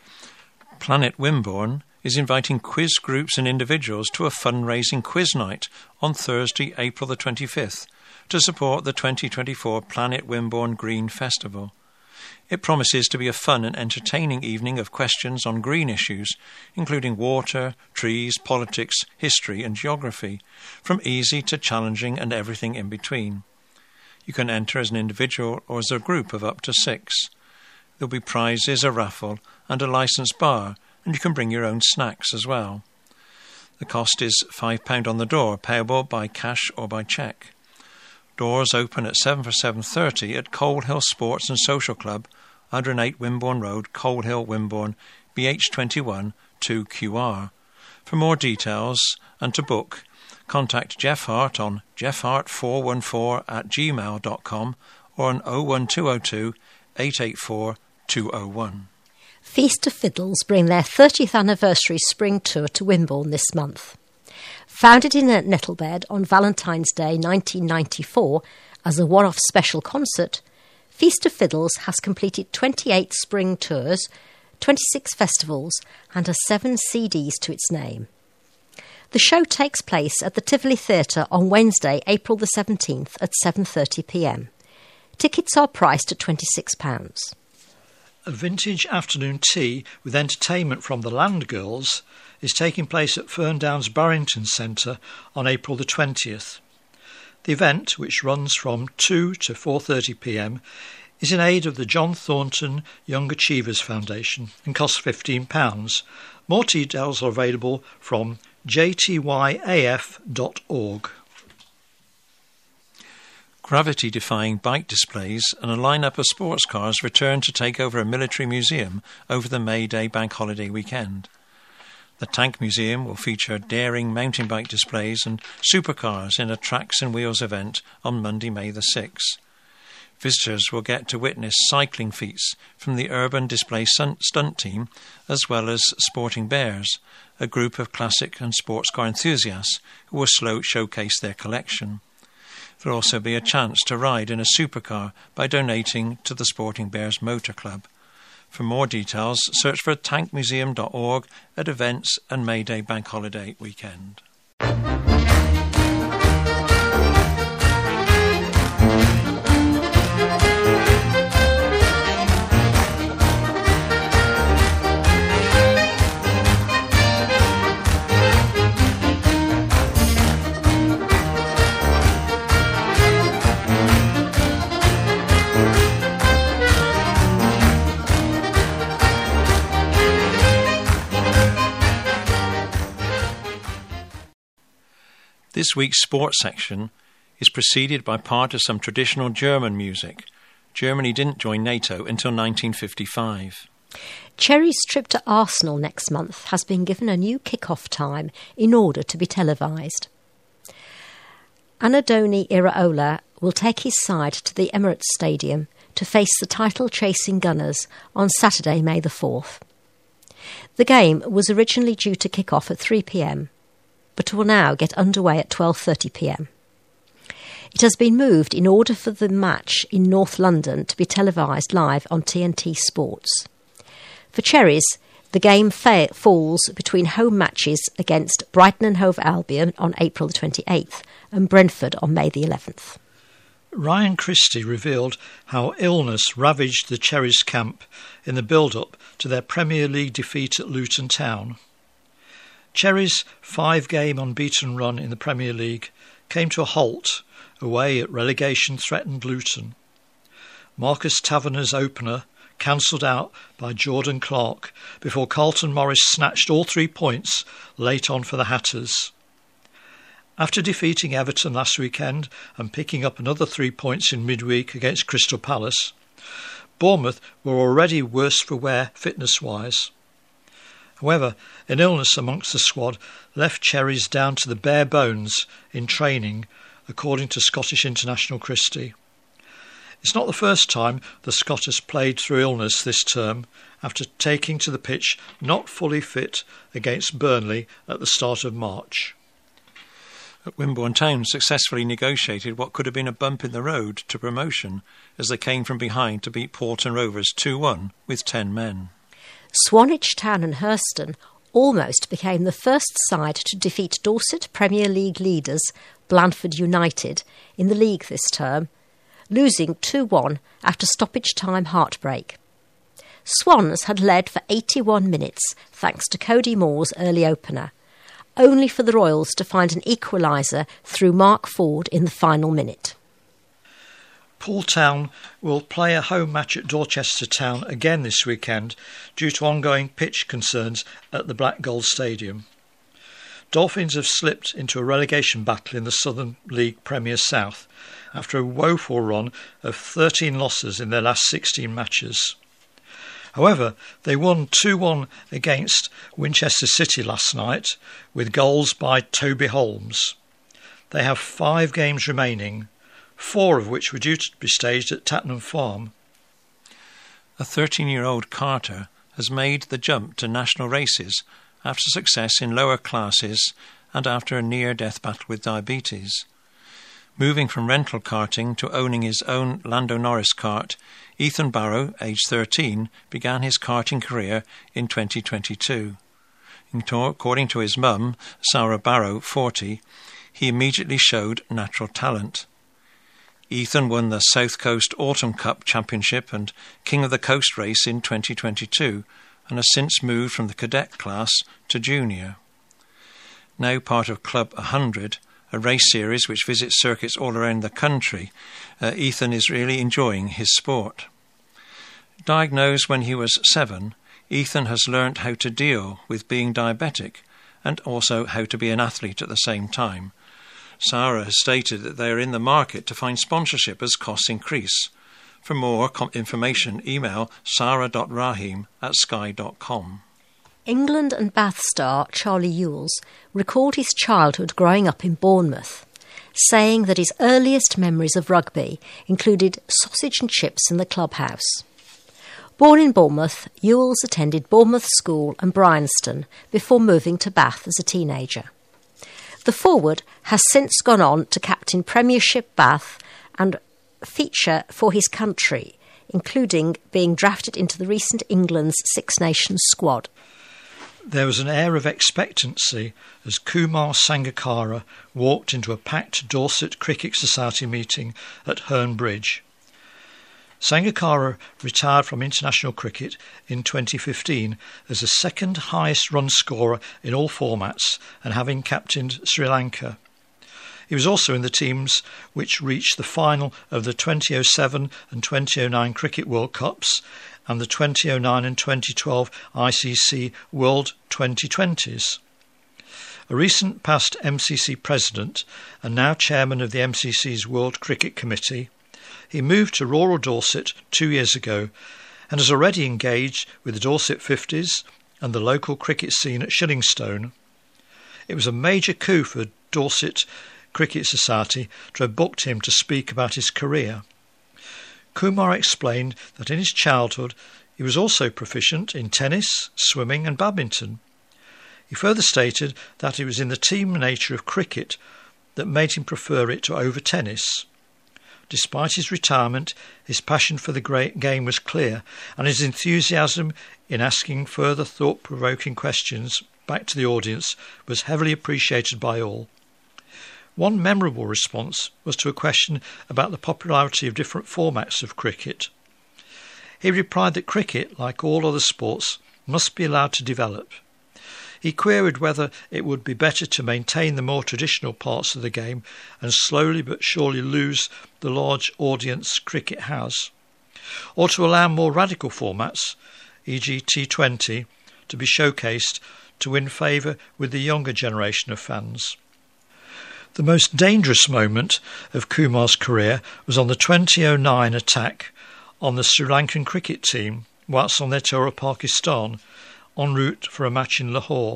Planet Wimborne is inviting quiz groups and individuals to a fundraising quiz night on Thursday, April the twenty-fifth, to support the twenty twenty-four Planet Wimborne Green Festival. It promises to be a fun and entertaining evening of questions on green issues, including water, trees, politics, history and geography, from easy to challenging and everything in between. You can enter as an individual or as a group of up to six. There'll be prizes, a raffle and a licensed bar, and you can bring your own snacks as well. The cost is five pounds on the door, payable by cash or by cheque. Doors open at seven for seven thirty at Coal Hill Sports and Social Club, one oh eight Wimborne Road, Coal Hill, Wimborne, B H twenty-one two Q R. For more details and to book, contact Jeff Hart on jeff hart four one four at gmail dot com or on oh one two oh two, eight eight four, two oh one. Feast of Fiddles bring their thirtieth anniversary spring tour to Wimborne this month. Founded in Nettlebed on Valentine's Day nineteen ninety-four as a one-off special concert, Feast of Fiddles has completed twenty-eight spring tours, twenty-six festivals and has seven C Ds to its name. The show takes place at the Tivoli Theatre on Wednesday, April the seventeenth at seven thirty p m. Tickets are priced at twenty-six pounds. A vintage afternoon tea with entertainment from the Land Girls is taking place at Ferndowns Barrington Centre on April the twentieth. The event, which runs from two to four thirty p m, is in aid of the John Thornton Young Achievers Foundation and costs fifteen pounds. More details are available from j t y a f dot org. Gravity-defying bike displays and a lineup of sports cars return to take over a military museum over the May Day bank holiday weekend. The Tank Museum will feature daring mountain bike displays and supercars in a Tracks and Wheels event on Monday, May the sixth. Visitors will get to witness cycling feats from the Urban Display Stunt Team, as well as Sporting Bears, a group of classic and sports car enthusiasts who will slow showcase their collection. There will also be a chance to ride in a supercar by donating to the Sporting Bears Motor Club. For more details, search for tank museum dot org at events and May Day Bank Holiday weekend. This week's sports section is preceded by part of some traditional German music. Germany didn't join NATO until nineteen fifty-five. Cherry's trip to Arsenal next month has been given a new kick-off time in order to be televised. Anadoni Iraola will take his side to the Emirates Stadium to face the title-chasing Gunners on Saturday, May the fourth. The game was originally due to kick off at three p m, but will now get underway at twelve thirty p m. It has been moved in order for the match in North London to be televised live on T N T Sports. For Cherries, the game fa- falls between home matches against Brighton and Hove Albion on April the twenty-eighth and Brentford on May the eleventh. Ryan Christie revealed how illness ravaged the Cherries camp in the build-up to their Premier League defeat at Luton Town. Cherries' five-game unbeaten run in the Premier League came to a halt away at relegation-threatened Luton. Marcus Taverner's opener cancelled out by Jordan Clark before Carlton Morris snatched all three points late on for the Hatters. After defeating Everton last weekend and picking up another three points in midweek against Crystal Palace, Bournemouth were already worse for wear fitness-wise. However, an illness amongst the squad left Cherries down to the bare bones in training, according to Scottish international Christie. It's not the first time the Scot has played through illness this term after taking to the pitch not fully fit against Burnley at the start of March. At Wimborne Town successfully negotiated what could have been a bump in the road to promotion as they came from behind to beat Porton Rovers two one with ten men. Swanage Town and Hurston almost became the first side to defeat Dorset Premier League leaders Blandford United in the league this term, losing two one after stoppage time heartbreak. Swans had led for eighty-one minutes thanks to Cody Moore's early opener, only for the Royals to find an equaliser through Mark Ford in the final minute. Poole Town will play a home match at Dorchester Town again this weekend due to ongoing pitch concerns at the Black Gold Stadium. Dolphins have slipped into a relegation battle in the Southern League Premier South after a woeful run of thirteen losses in their last sixteen matches. However, they won two one against Winchester City last night with goals by Toby Holmes. They have five games remaining, four of which were due to be staged at Tattenham Farm. A thirteen-year-old Carter has made the jump to national races after success in lower classes and after a near-death battle with diabetes. Moving from rental karting to owning his own Lando Norris kart, Ethan Barrow, aged thirteen, began his karting career in twenty twenty-two. According to his mum, Sarah Barrow, forty, he immediately showed natural talent. Ethan won the South Coast Autumn Cup Championship and King of the Coast race in twenty twenty-two and has since moved from the cadet class to junior. Now part of Club one hundred, a race series which visits circuits all around the country, uh, Ethan is really enjoying his sport. Diagnosed when he was seven, Ethan has learnt how to deal with being diabetic and also how to be an athlete at the same time. Sarah has stated that they are in the market to find sponsorship as costs increase. For more com- information, email sarah dot rahim at sky dot com. England and Bath star Charlie Ewels recalled his childhood growing up in Bournemouth, saying that his earliest memories of rugby included sausage and chips in the clubhouse. Born in Bournemouth, Ewels attended Bournemouth School and Bryanston before moving to Bath as a teenager. The forward has since gone on to captain Premiership Bath and feature for his country, including being drafted into the recent England's Six Nations squad. There was an air of expectancy as Kumar Sangakkara walked into a packed Dorset Cricket Society meeting at Herne Bridge. Sangakkara retired from international cricket in twenty fifteen as the second highest run scorer in all formats and having captained Sri Lanka. He was also in the teams which reached the final of the twenty oh seven and twenty oh nine Cricket World Cups and the twenty oh nine and twenty twelve I C C World twenty twenties. A recent past M C C president and now chairman of the M C C's World Cricket Committee, he moved to rural Dorset two years ago and has already engaged with the Dorset fifties and the local cricket scene at Shillingstone. It was a major coup for Dorset Cricket Society to have booked him to speak about his career. Kumar explained that in his childhood he was also proficient in tennis, swimming and badminton. He further stated that it was in the team nature of cricket that made him prefer it to over tennis. Despite his retirement, his passion for the great game was clear, and his enthusiasm in asking further thought-provoking questions back to the audience was heavily appreciated by all. One memorable response was to a question about the popularity of different formats of cricket. He replied that cricket, like all other sports, must be allowed to develop. He queried whether it would be better to maintain the more traditional parts of the game and slowly but surely lose the large audience cricket has, or to allow more radical formats, for example T twenty, to be showcased to win favour with the younger generation of fans. The most dangerous moment of Kumar's career was on the twenty oh nine attack on the Sri Lankan cricket team whilst on their tour of Pakistan, en route for a match in Lahore.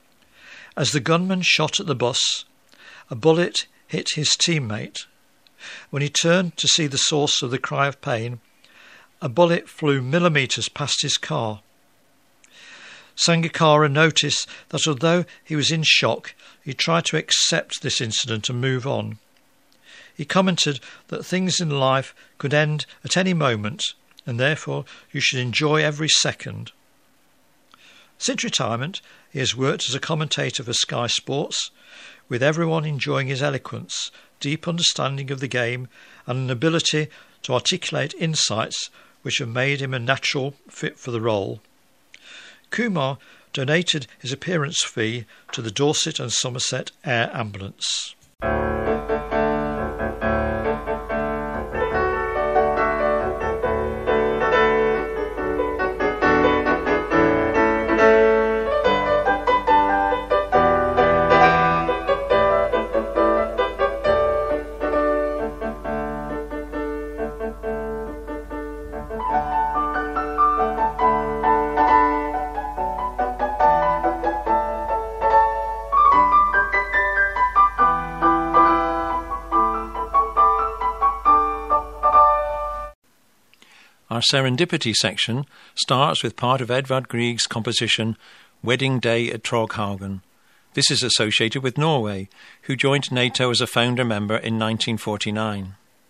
As the gunman shot at the bus, a bullet hit his teammate. When he turned to see the source of the cry of pain, a bullet flew millimetres past his car. Sangakkara noticed that although he was in shock, he tried to accept this incident and move on. He commented that things in life could end at any moment, and therefore you should enjoy every second. Since retirement, he has worked as a commentator for Sky Sports, with everyone enjoying his eloquence deep understanding of the game and an ability to articulate insights which have made him a natural fit for the role. Kumar donated his appearance fee to the Dorset and Somerset Air Ambulance. Our serendipity section starts with part of Edvard Grieg's composition Wedding Day at Trollhaugen. This is associated with Norway, who joined NATO as a founder member in nineteen forty-nine.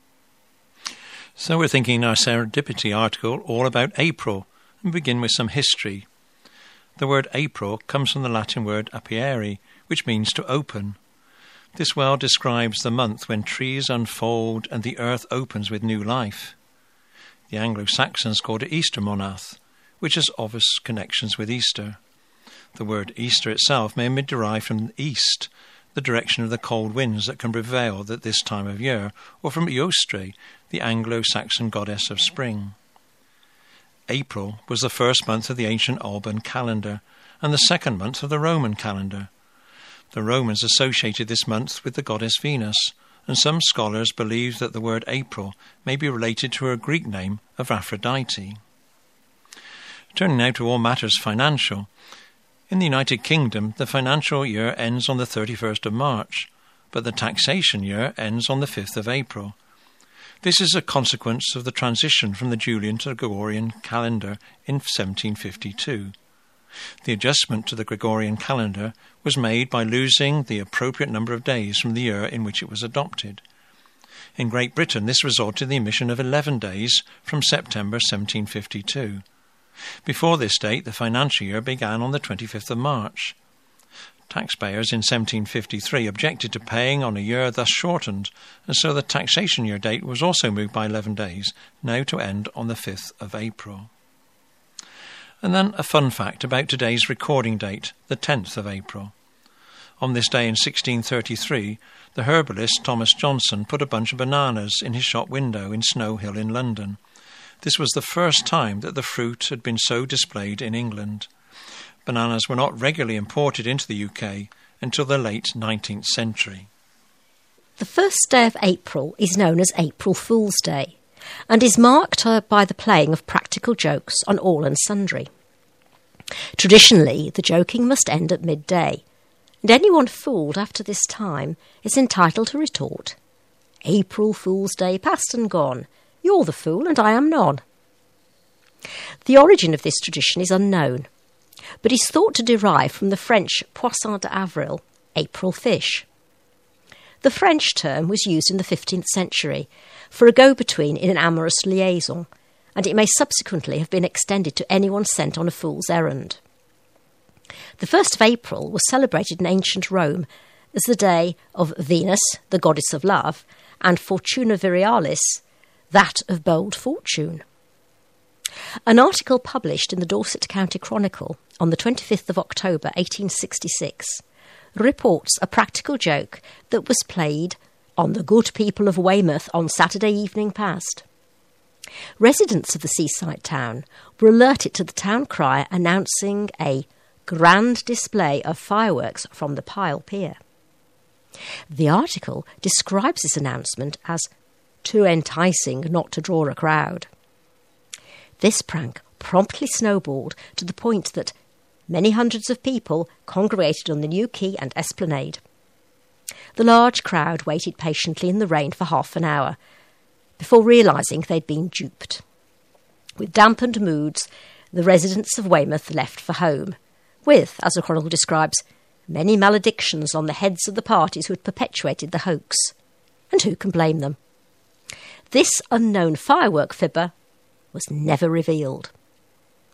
So we're thinking in our serendipity article all about April, and begin with some history. The word April comes from the Latin word apiere, which means to open. This well describes the month when trees unfold and the earth opens with new life. The Anglo-Saxons called it Easter Monath, which has obvious connections with Easter. The word Easter itself may be derived from the east, the direction of the cold winds that can prevail at this time of year, or from Eostre, the Anglo-Saxon goddess of spring. April was the first month of the ancient Alban calendar, and the second month of the Roman calendar. The Romans associated this month with the goddess Venus, and some scholars believe that the word April may be related to her Greek name of Aphrodite. Turning now to all matters financial. In the United Kingdom, the financial year ends on the thirty-first of March, but the taxation year ends on the fifth of April. This is a consequence of the transition from the Julian to the Gregorian calendar in seventeen fifty-two. The adjustment to the Gregorian calendar was made by losing the appropriate number of days from the year in which it was adopted. In Great Britain, this resulted in the omission of eleven days from September seventeen fifty-two. Before this date, the financial year began on the twenty-fifth of March. Taxpayers in seventeen fifty-three objected to paying on a year thus shortened, and so the taxation year date was also moved by eleven days, now to end on the fifth of April. And then a fun fact about today's recording date, the tenth of April. On this day in sixteen thirty-three, the herbalist Thomas Johnson put a bunch of bananas in his shop window in Snow Hill in London. This was the first time that the fruit had been so displayed in England. Bananas were not regularly imported into the U K until the late nineteenth century. The first day of April is known as April Fool's Day, and is marked by the playing of practical jokes on all and sundry. Traditionally, the joking must end at midday, and anyone fooled after this time is entitled to retort, "April Fool's Day past and gone, you're the fool and I am none." The origin of this tradition is unknown, but is thought to derive from the French poisson d'avril, April fish. The French term was used in the fifteenth century for a go-between in an amorous liaison, and it may subsequently have been extended to anyone sent on a fool's errand. The first of April was celebrated in ancient Rome as the day of Venus, the goddess of love, and Fortuna Virialis, that of bold fortune. An article published in the Dorset County Chronicle on the twenty-fifth of October eighteen sixty-six reports a practical joke that was played on the good people of Weymouth on Saturday evening past. Residents of the seaside town were alerted to the town crier announcing a grand display of fireworks from the Pyle Pier. The article describes this announcement as too enticing not to draw a crowd. This prank promptly snowballed to the point that many hundreds of people congregated on the New Quay and Esplanade. The large crowd waited patiently in the rain for half an hour before realising they'd been duped. With dampened moods, the residents of Weymouth left for home, with, as the Chronicle describes, many maledictions on the heads of the parties who had perpetuated the hoax. And who can blame them? This unknown firework fibber was never revealed.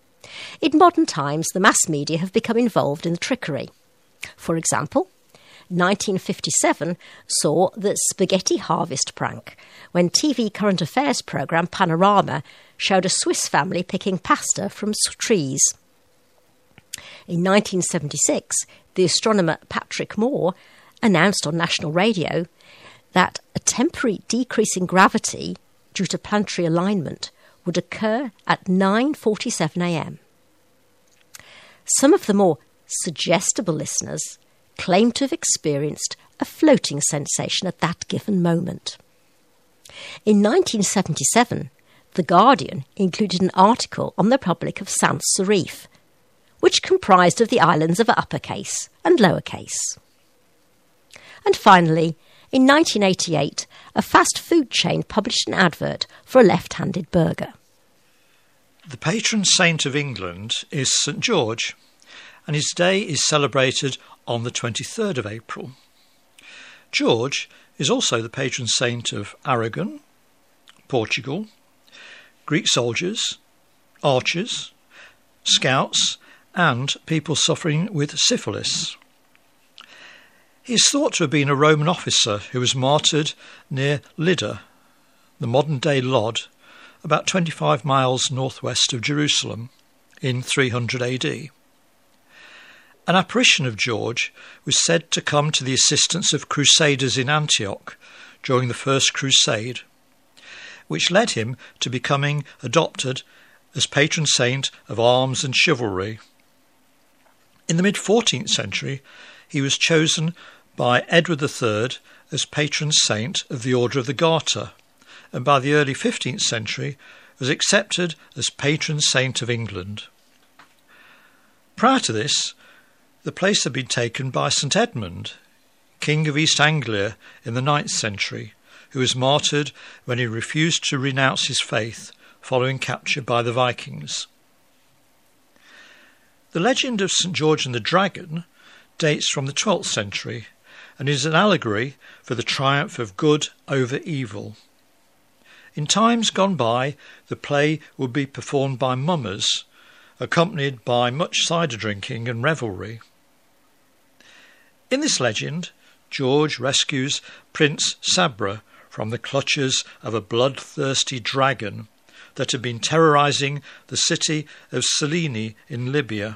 In modern times, the mass media have become involved in the trickery. For example, nineteen fifty-seven saw the spaghetti harvest prank, when T V current affairs programme Panorama showed a Swiss family picking pasta from trees. In nineteen seventy-six, the astronomer Patrick Moore announced on national radio that a temporary decrease in gravity due to planetary alignment would occur at nine forty-seven a m. Some of the more suggestible listeners claim to have experienced a floating sensation at that given moment. In nineteen seventy-seven, The Guardian included an article on the Republic of Sans Serif, which comprised of the islands of uppercase and lowercase. And finally, in nineteen eighty-eight, a fast food chain published an advert for a left-handed burger. The patron saint of England is Saint George, and his day is celebrated on the twenty-third of April. George is also the patron saint of Aragon, Portugal, Greek soldiers, archers, scouts, and people suffering with syphilis. He is thought to have been a Roman officer who was martyred near Lydda, the modern-day Lod, about twenty-five miles northwest of Jerusalem, in three hundred A D. An apparition of George was said to come to the assistance of crusaders in Antioch during the First Crusade, which led him to becoming adopted as patron saint of arms and chivalry. In the mid-fourteenth century, he was chosen by Edward the Third as patron saint of the Order of the Garter, and by the early fifteenth century was accepted as patron saint of England. Prior to this, the place had been taken by St Edmund, King of East Anglia in the ninth century, who was martyred when he refused to renounce his faith following capture by the Vikings. The legend of Saint George and the Dragon dates from the twelfth century and is an allegory for the triumph of good over evil. In times gone by, the play would be performed by mummers, accompanied by much cider drinking and revelry. In this legend, George rescues Prince Sabra from the clutches of a bloodthirsty dragon that had been terrorising the city of Selene in Libya.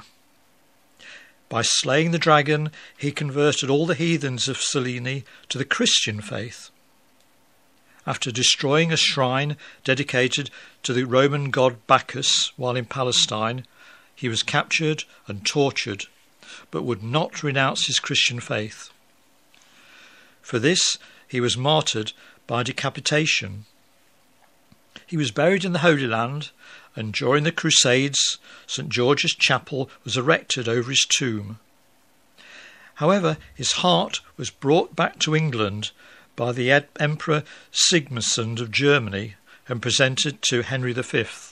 By slaying the dragon, he converted all the heathens of Selene to the Christian faith. After destroying a shrine dedicated to the Roman god Bacchus while in Palestine, he was captured and tortured, but would not renounce his Christian faith. For this, he was martyred by decapitation. He was buried in the Holy Land, and during the Crusades, Saint George's Chapel was erected over his tomb. However, his heart was brought back to England by the Emperor Sigismund of Germany and presented to Henry the Fifth.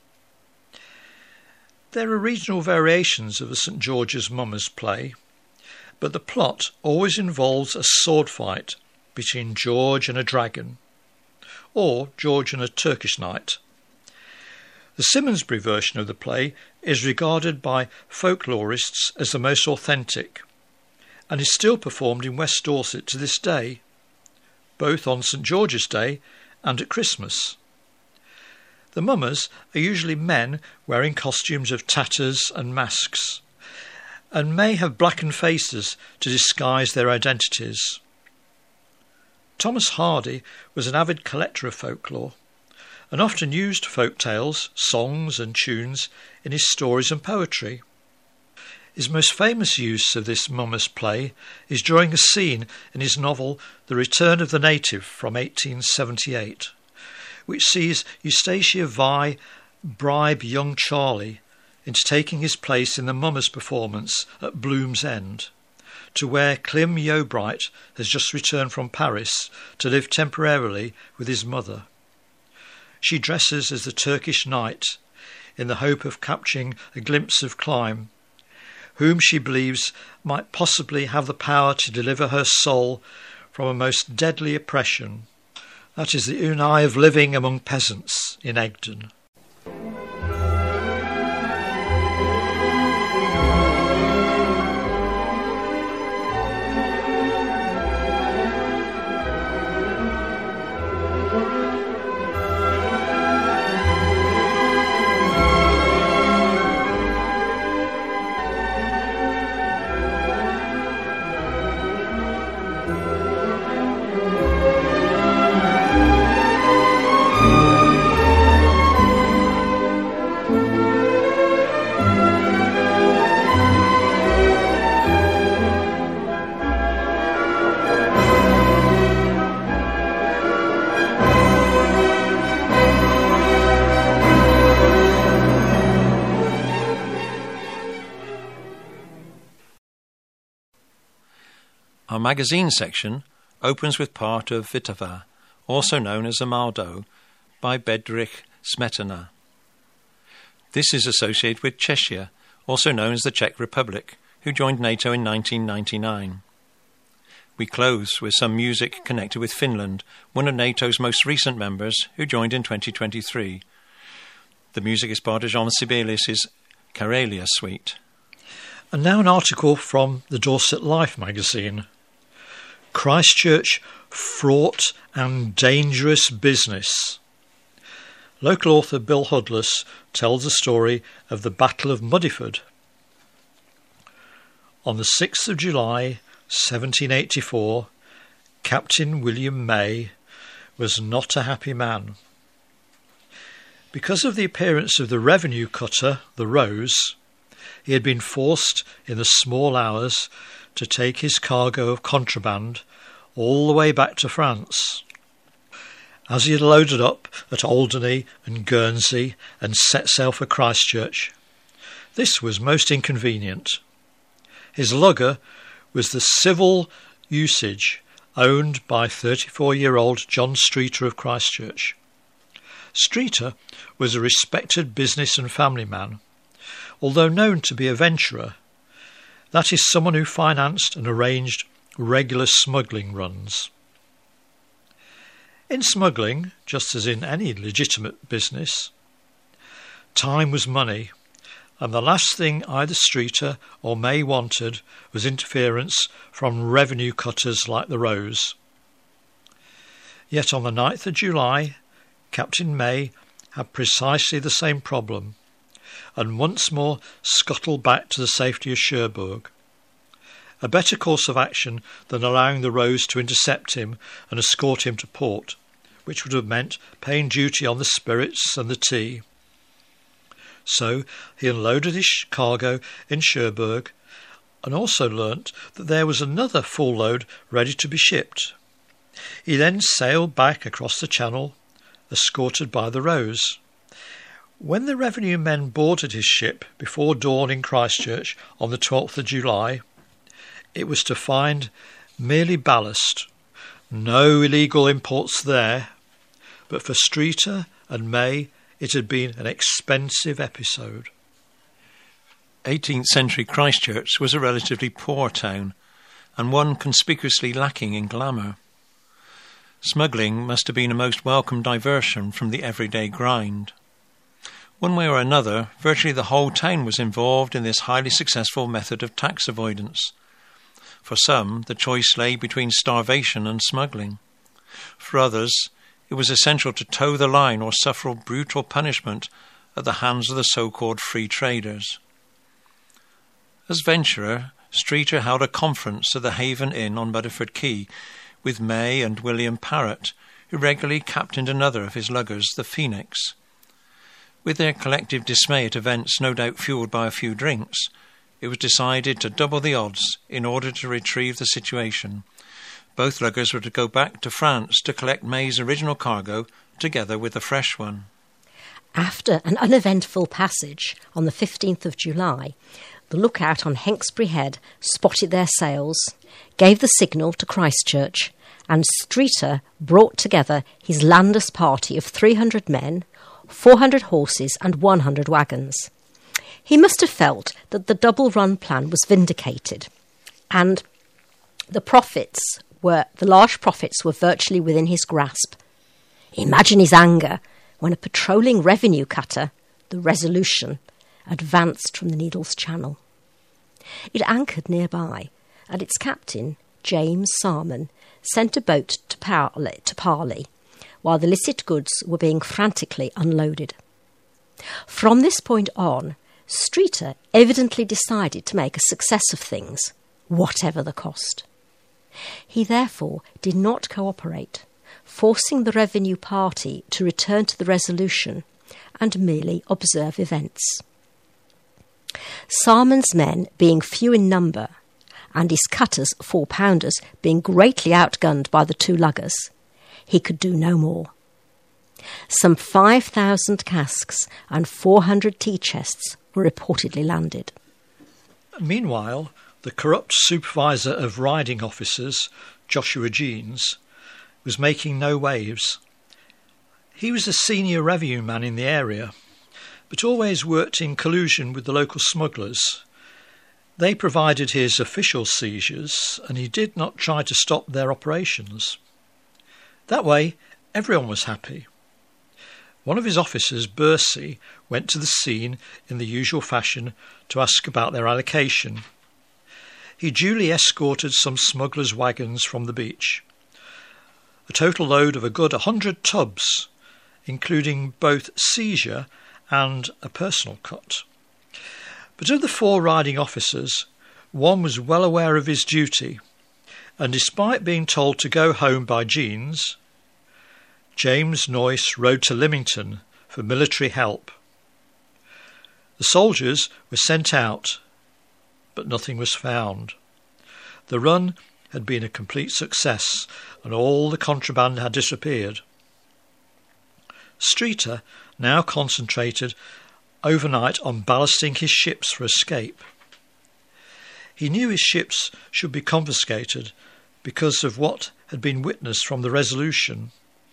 There are regional variations of the Saint George's Mummers play, but the plot always involves a sword fight between George and a dragon, or George and a Turkish knight. The Symonsbury version of the play is regarded by folklorists as the most authentic, and is still performed in West Dorset to this day, both on Saint George's Day and at Christmas. The mummers are usually men wearing costumes of tatters and masks, and may have blackened faces to disguise their identities. Thomas Hardy was an avid collector of folklore, and often used folk tales, songs and tunes in his stories and poetry. His most famous use of this mummers play is during a scene in his novel The Return of the Native from eighteen seventy-eight, which sees Eustacia Vi bribe young Charlie into taking his place in the mummers performance at Bloom's End, to where Clym Yeobright has just returned from Paris to live temporarily with his mother. She dresses as the Turkish knight in the hope of capturing a glimpse of Clym, whom she believes might possibly have the power to deliver her soul from a most deadly oppression, that is the unai of living among peasants in Egdon. Our magazine section opens with part of Vitava, also known as Amaldo, by Bedřich Smetana. This is associated with Czechia, also known as the Czech Republic, who joined NATO in nineteen ninety-nine. We close with some music connected with Finland, one of NATO's most recent members, who joined in twenty twenty-three. The music is part of Jean Sibelius' Karelia Suite. And now an article from the Dorset Life magazine. Christchurch, fraught and dangerous business. Local author Bill Hudless tells the story of the Battle of Muddyford. On the sixth of July, seventeen eighty-four, Captain William May was not a happy man. Because of the appearance of the revenue cutter, the Rose, he had been forced in the small hours to take his cargo of contraband all the way back to France. As he had loaded up at Alderney and Guernsey and set sail for Christchurch, this was most inconvenient. His lugger was the Civil Usage, owned by thirty-four-year-old John Streeter of Christchurch. Streeter was a respected business and family man, although known to be a venturer. That is, someone who financed and arranged regular smuggling runs. In smuggling, just as in any legitimate business, time was money, and the last thing either Streeter or May wanted was interference from revenue cutters like the Rose. Yet on the ninth of July, Captain May had precisely the same problem, and once more scuttled back to the safety of Cherbourg. A better course of action than allowing the Rose to intercept him and escort him to port, which would have meant paying duty on the spirits and the tea. So he unloaded his cargo in Cherbourg, and also learnt that there was another full load ready to be shipped. He then sailed back across the Channel, escorted by the Rose. When the revenue men boarded his ship before dawn in Christchurch on the twelfth of July, it was to find merely ballast, no illegal imports there, but for Streeter and May it had been an expensive episode. eighteenth century Christchurch was a relatively poor town, and one conspicuously lacking in glamour. Smuggling must have been a most welcome diversion from the everyday grind. One way or another, virtually the whole town was involved in this highly successful method of tax avoidance. For some, the choice lay between starvation and smuggling. For others, it was essential to toe the line or suffer brutal punishment at the hands of the so-called free traders. As venturer, Streeter held a conference at the Haven Inn on Muddyford Quay with May and William Parrott, who regularly captained another of his luggers, the Phoenix. With their collective dismay at events no doubt fuelled by a few drinks, it was decided to double the odds in order to retrieve the situation. Both luggers were to go back to France to collect May's original cargo together with the fresh one. After an uneventful passage on the fifteenth of July, the lookout on Hawkesbury Head spotted their sails, gave the signal to Christchurch, and Streeter brought together his Landers party of three hundred men, four hundred horses and one hundred wagons. He must have felt that the double-run plan was vindicated, and the profits were the large profits were virtually within his grasp. Imagine his anger when a patrolling revenue cutter, the Resolution, advanced from the Needles Channel. It anchored nearby, and its captain, James Sarman, sent a boat to Parley, to Parley while the illicit goods were being frantically unloaded. From this point on, Streeter evidently decided to make a success of things, whatever the cost. He therefore did not cooperate, forcing the revenue party to return to the Resolution and merely observe events. Sarman's men being few in number, and his cutters, four-pounders, being greatly outgunned by the two luggers, he could do no more. Some five thousand casks and four hundred tea chests were reportedly landed. Meanwhile, The corrupt supervisor of riding officers, Joshua Jeans, was making no waves. He was the senior revenue man in the area, but always worked in collusion with the local smugglers. They provided his official seizures, and he did not try to stop their operations. That way, everyone was happy. One of his officers, Bursey, went to the scene in the usual fashion to ask about their allocation. He duly escorted some smugglers' wagons from the beach. A total load of a good a hundred tubs, including both seizure and a personal cut. But of the four riding officers, one was well aware of his duty, and despite being told to go home by Jeans, James Noyce rode to Lymington for military help. The soldiers were sent out, but nothing was found. The run had been a complete success, and all the contraband had disappeared. Streeter now concentrated overnight on ballasting his ships for escape. He knew his ships should be confiscated because of what had been witnessed from the Resolution.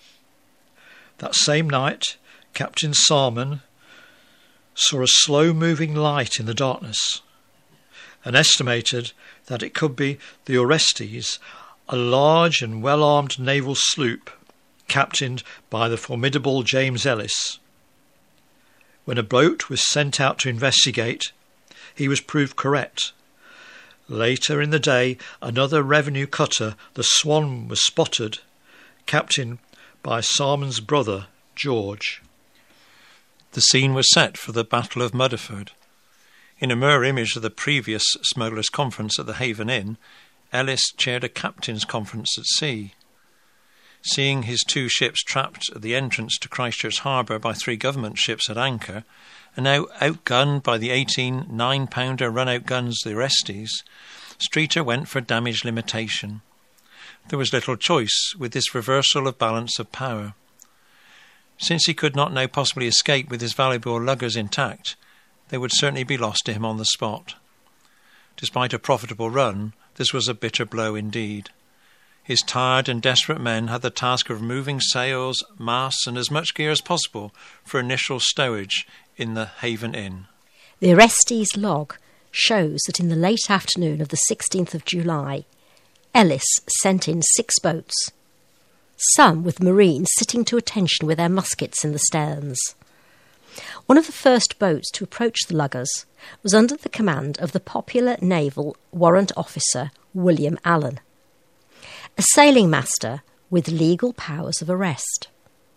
That same night, Captain Salmon saw a slow-moving light in the darkness, and estimated that it could be the Orestes, a large and well-armed naval sloop captained by the formidable James Ellis. When a boat was sent out to investigate, he was proved correct. Later in the day, another revenue cutter, the Swan, was spotted, captained by Salmon's brother, George. The scene was set for the Battle of Mudderford. In a mirror image of the previous smugglers' conference at the Haven Inn, Ellis chaired a captain's conference at sea. Seeing his two ships trapped at the entrance to Christchurch Harbour by three government ships at anchor, and now outgunned by the eighteen nine-pounder run-out guns the Orestes, Streeter went for damage limitation. There was little choice with this reversal of balance of power. Since he could not now possibly escape with his valuable luggers intact, they would certainly be lost to him on the spot. Despite a profitable run, this was a bitter blow indeed. His tired and desperate men had the task of removing sails, masts, and as much gear as possible for initial stowage in the Haven Inn. The Orestes log shows that in the late afternoon of the sixteenth of July, Ellis sent in six boats, some with marines sitting to attention with their muskets in the sterns. One of the first boats to approach the luggers was under the command of the popular naval warrant officer William Allen, a sailing master with legal powers of arrest.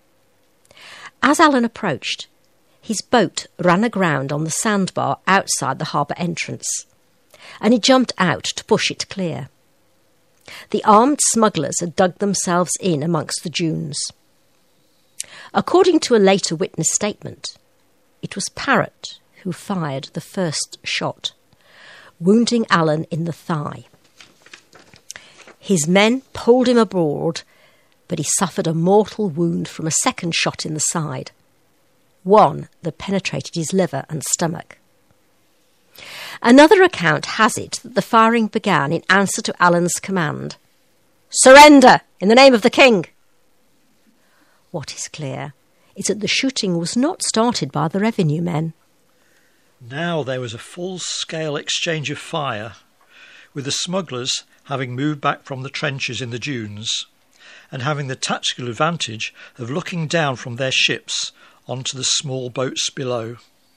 As Allen approached, his boat ran aground on the sandbar outside the harbour entrance, and he jumped out to push it clear. The armed smugglers had dug themselves in amongst the dunes. According to a later witness statement, it was Parrott who fired the first shot, wounding Allen in the thigh. His men pulled him aboard, but he suffered a mortal wound from a second shot in the side, one that penetrated his liver and stomach. Another account has it that the firing began in answer to Allen's command, "Surrender, in the name of the King!" What is clear is that the shooting was not started by the revenue men. Now there was a full-scale exchange of fire, with the smugglers having moved back from the trenches in the dunes, and having the tactical advantage of looking down from their ships onto the small boats below.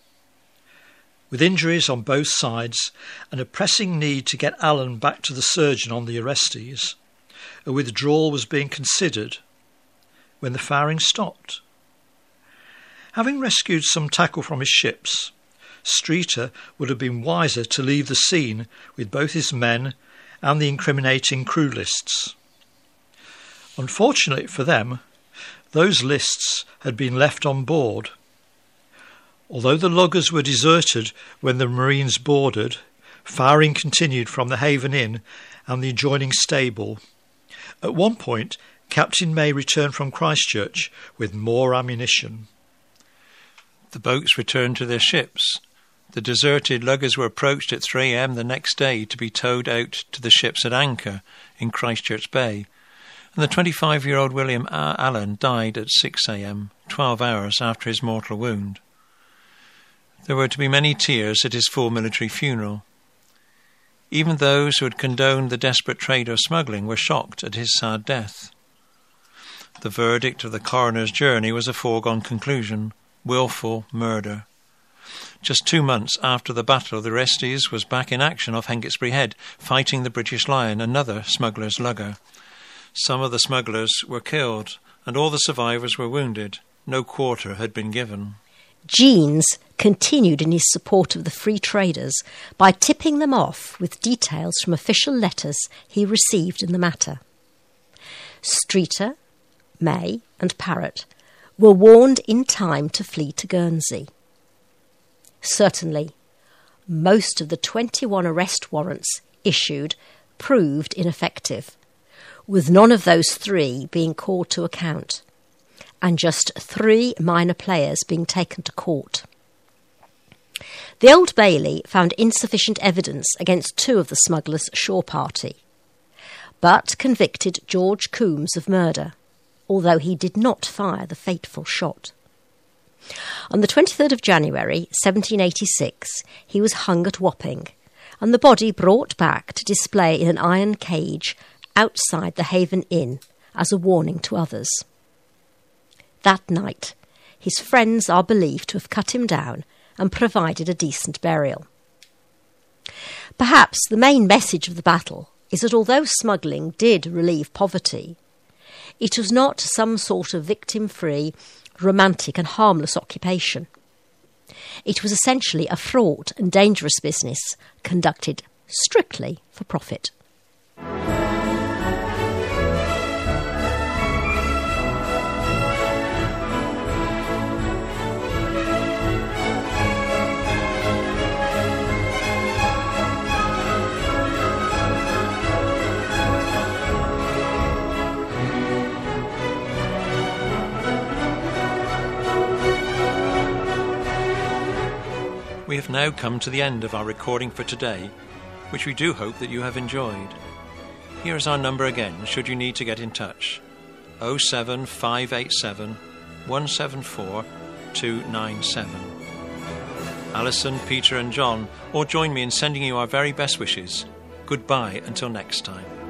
With injuries on both sides and a pressing need to get Allen back to the surgeon on the Orestes, a withdrawal was being considered when the firing stopped. Having rescued some tackle from his ships, Streeter would have been wiser to leave the scene with both his men and the incriminating crew lists. Unfortunately for them, those lists had been left on board. Although the luggers were deserted when the Marines boarded, firing continued from the Haven Inn and the adjoining stable. At one point, Captain May returned from Christchurch with more ammunition. The boats returned to their ships, The deserted luggers were approached at three a.m. the next day to be towed out to the ships at anchor in Christchurch Bay, and the twenty-five-year-old William Allen died at six a.m., twelve hours after his mortal wound. There were to be many tears at his full military funeral. Even those who had condoned the desperate trade of smuggling were shocked at his sad death. The verdict of the coroner's jury was a foregone conclusion: willful murder. Just two months after the Battle, the Orestes was back in action off Hengistbury Head, fighting the British Lion, another smuggler's lugger. Some of the smugglers were killed, and all the survivors were wounded. No quarter had been given. Jeanes continued in his support of the free traders by tipping them off with details from official letters he received in the matter. Streeter, May and Parrott were warned in time to flee to Guernsey. Certainly, most of the twenty-one arrest warrants issued proved ineffective, with none of those three being called to account, and just three minor players being taken to court. The Old Bailey found insufficient evidence against two of the smugglers' shore party, but convicted George Coombs of murder, although he did not fire the fateful shot. On the twenty-third of January, seventeen eighty-six, he was hung at Wapping, and the body brought back to display in an iron cage outside the Haven Inn as a warning to others. That night, his friends are believed to have cut him down and provided a decent burial. Perhaps the main message of the battle is that although smuggling did relieve poverty, it was not some sort of victim-free, romantic and harmless occupation. It was essentially a fraught and dangerous business conducted strictly for profit. We have now come to the end of our recording for today, which we do hope that you have enjoyed. Here is our number again, should you need to get in touch: oh seven five eight seven, one seven four, two nine seven. Alison, Peter and John all join me in sending you our very best wishes. Goodbye until next time.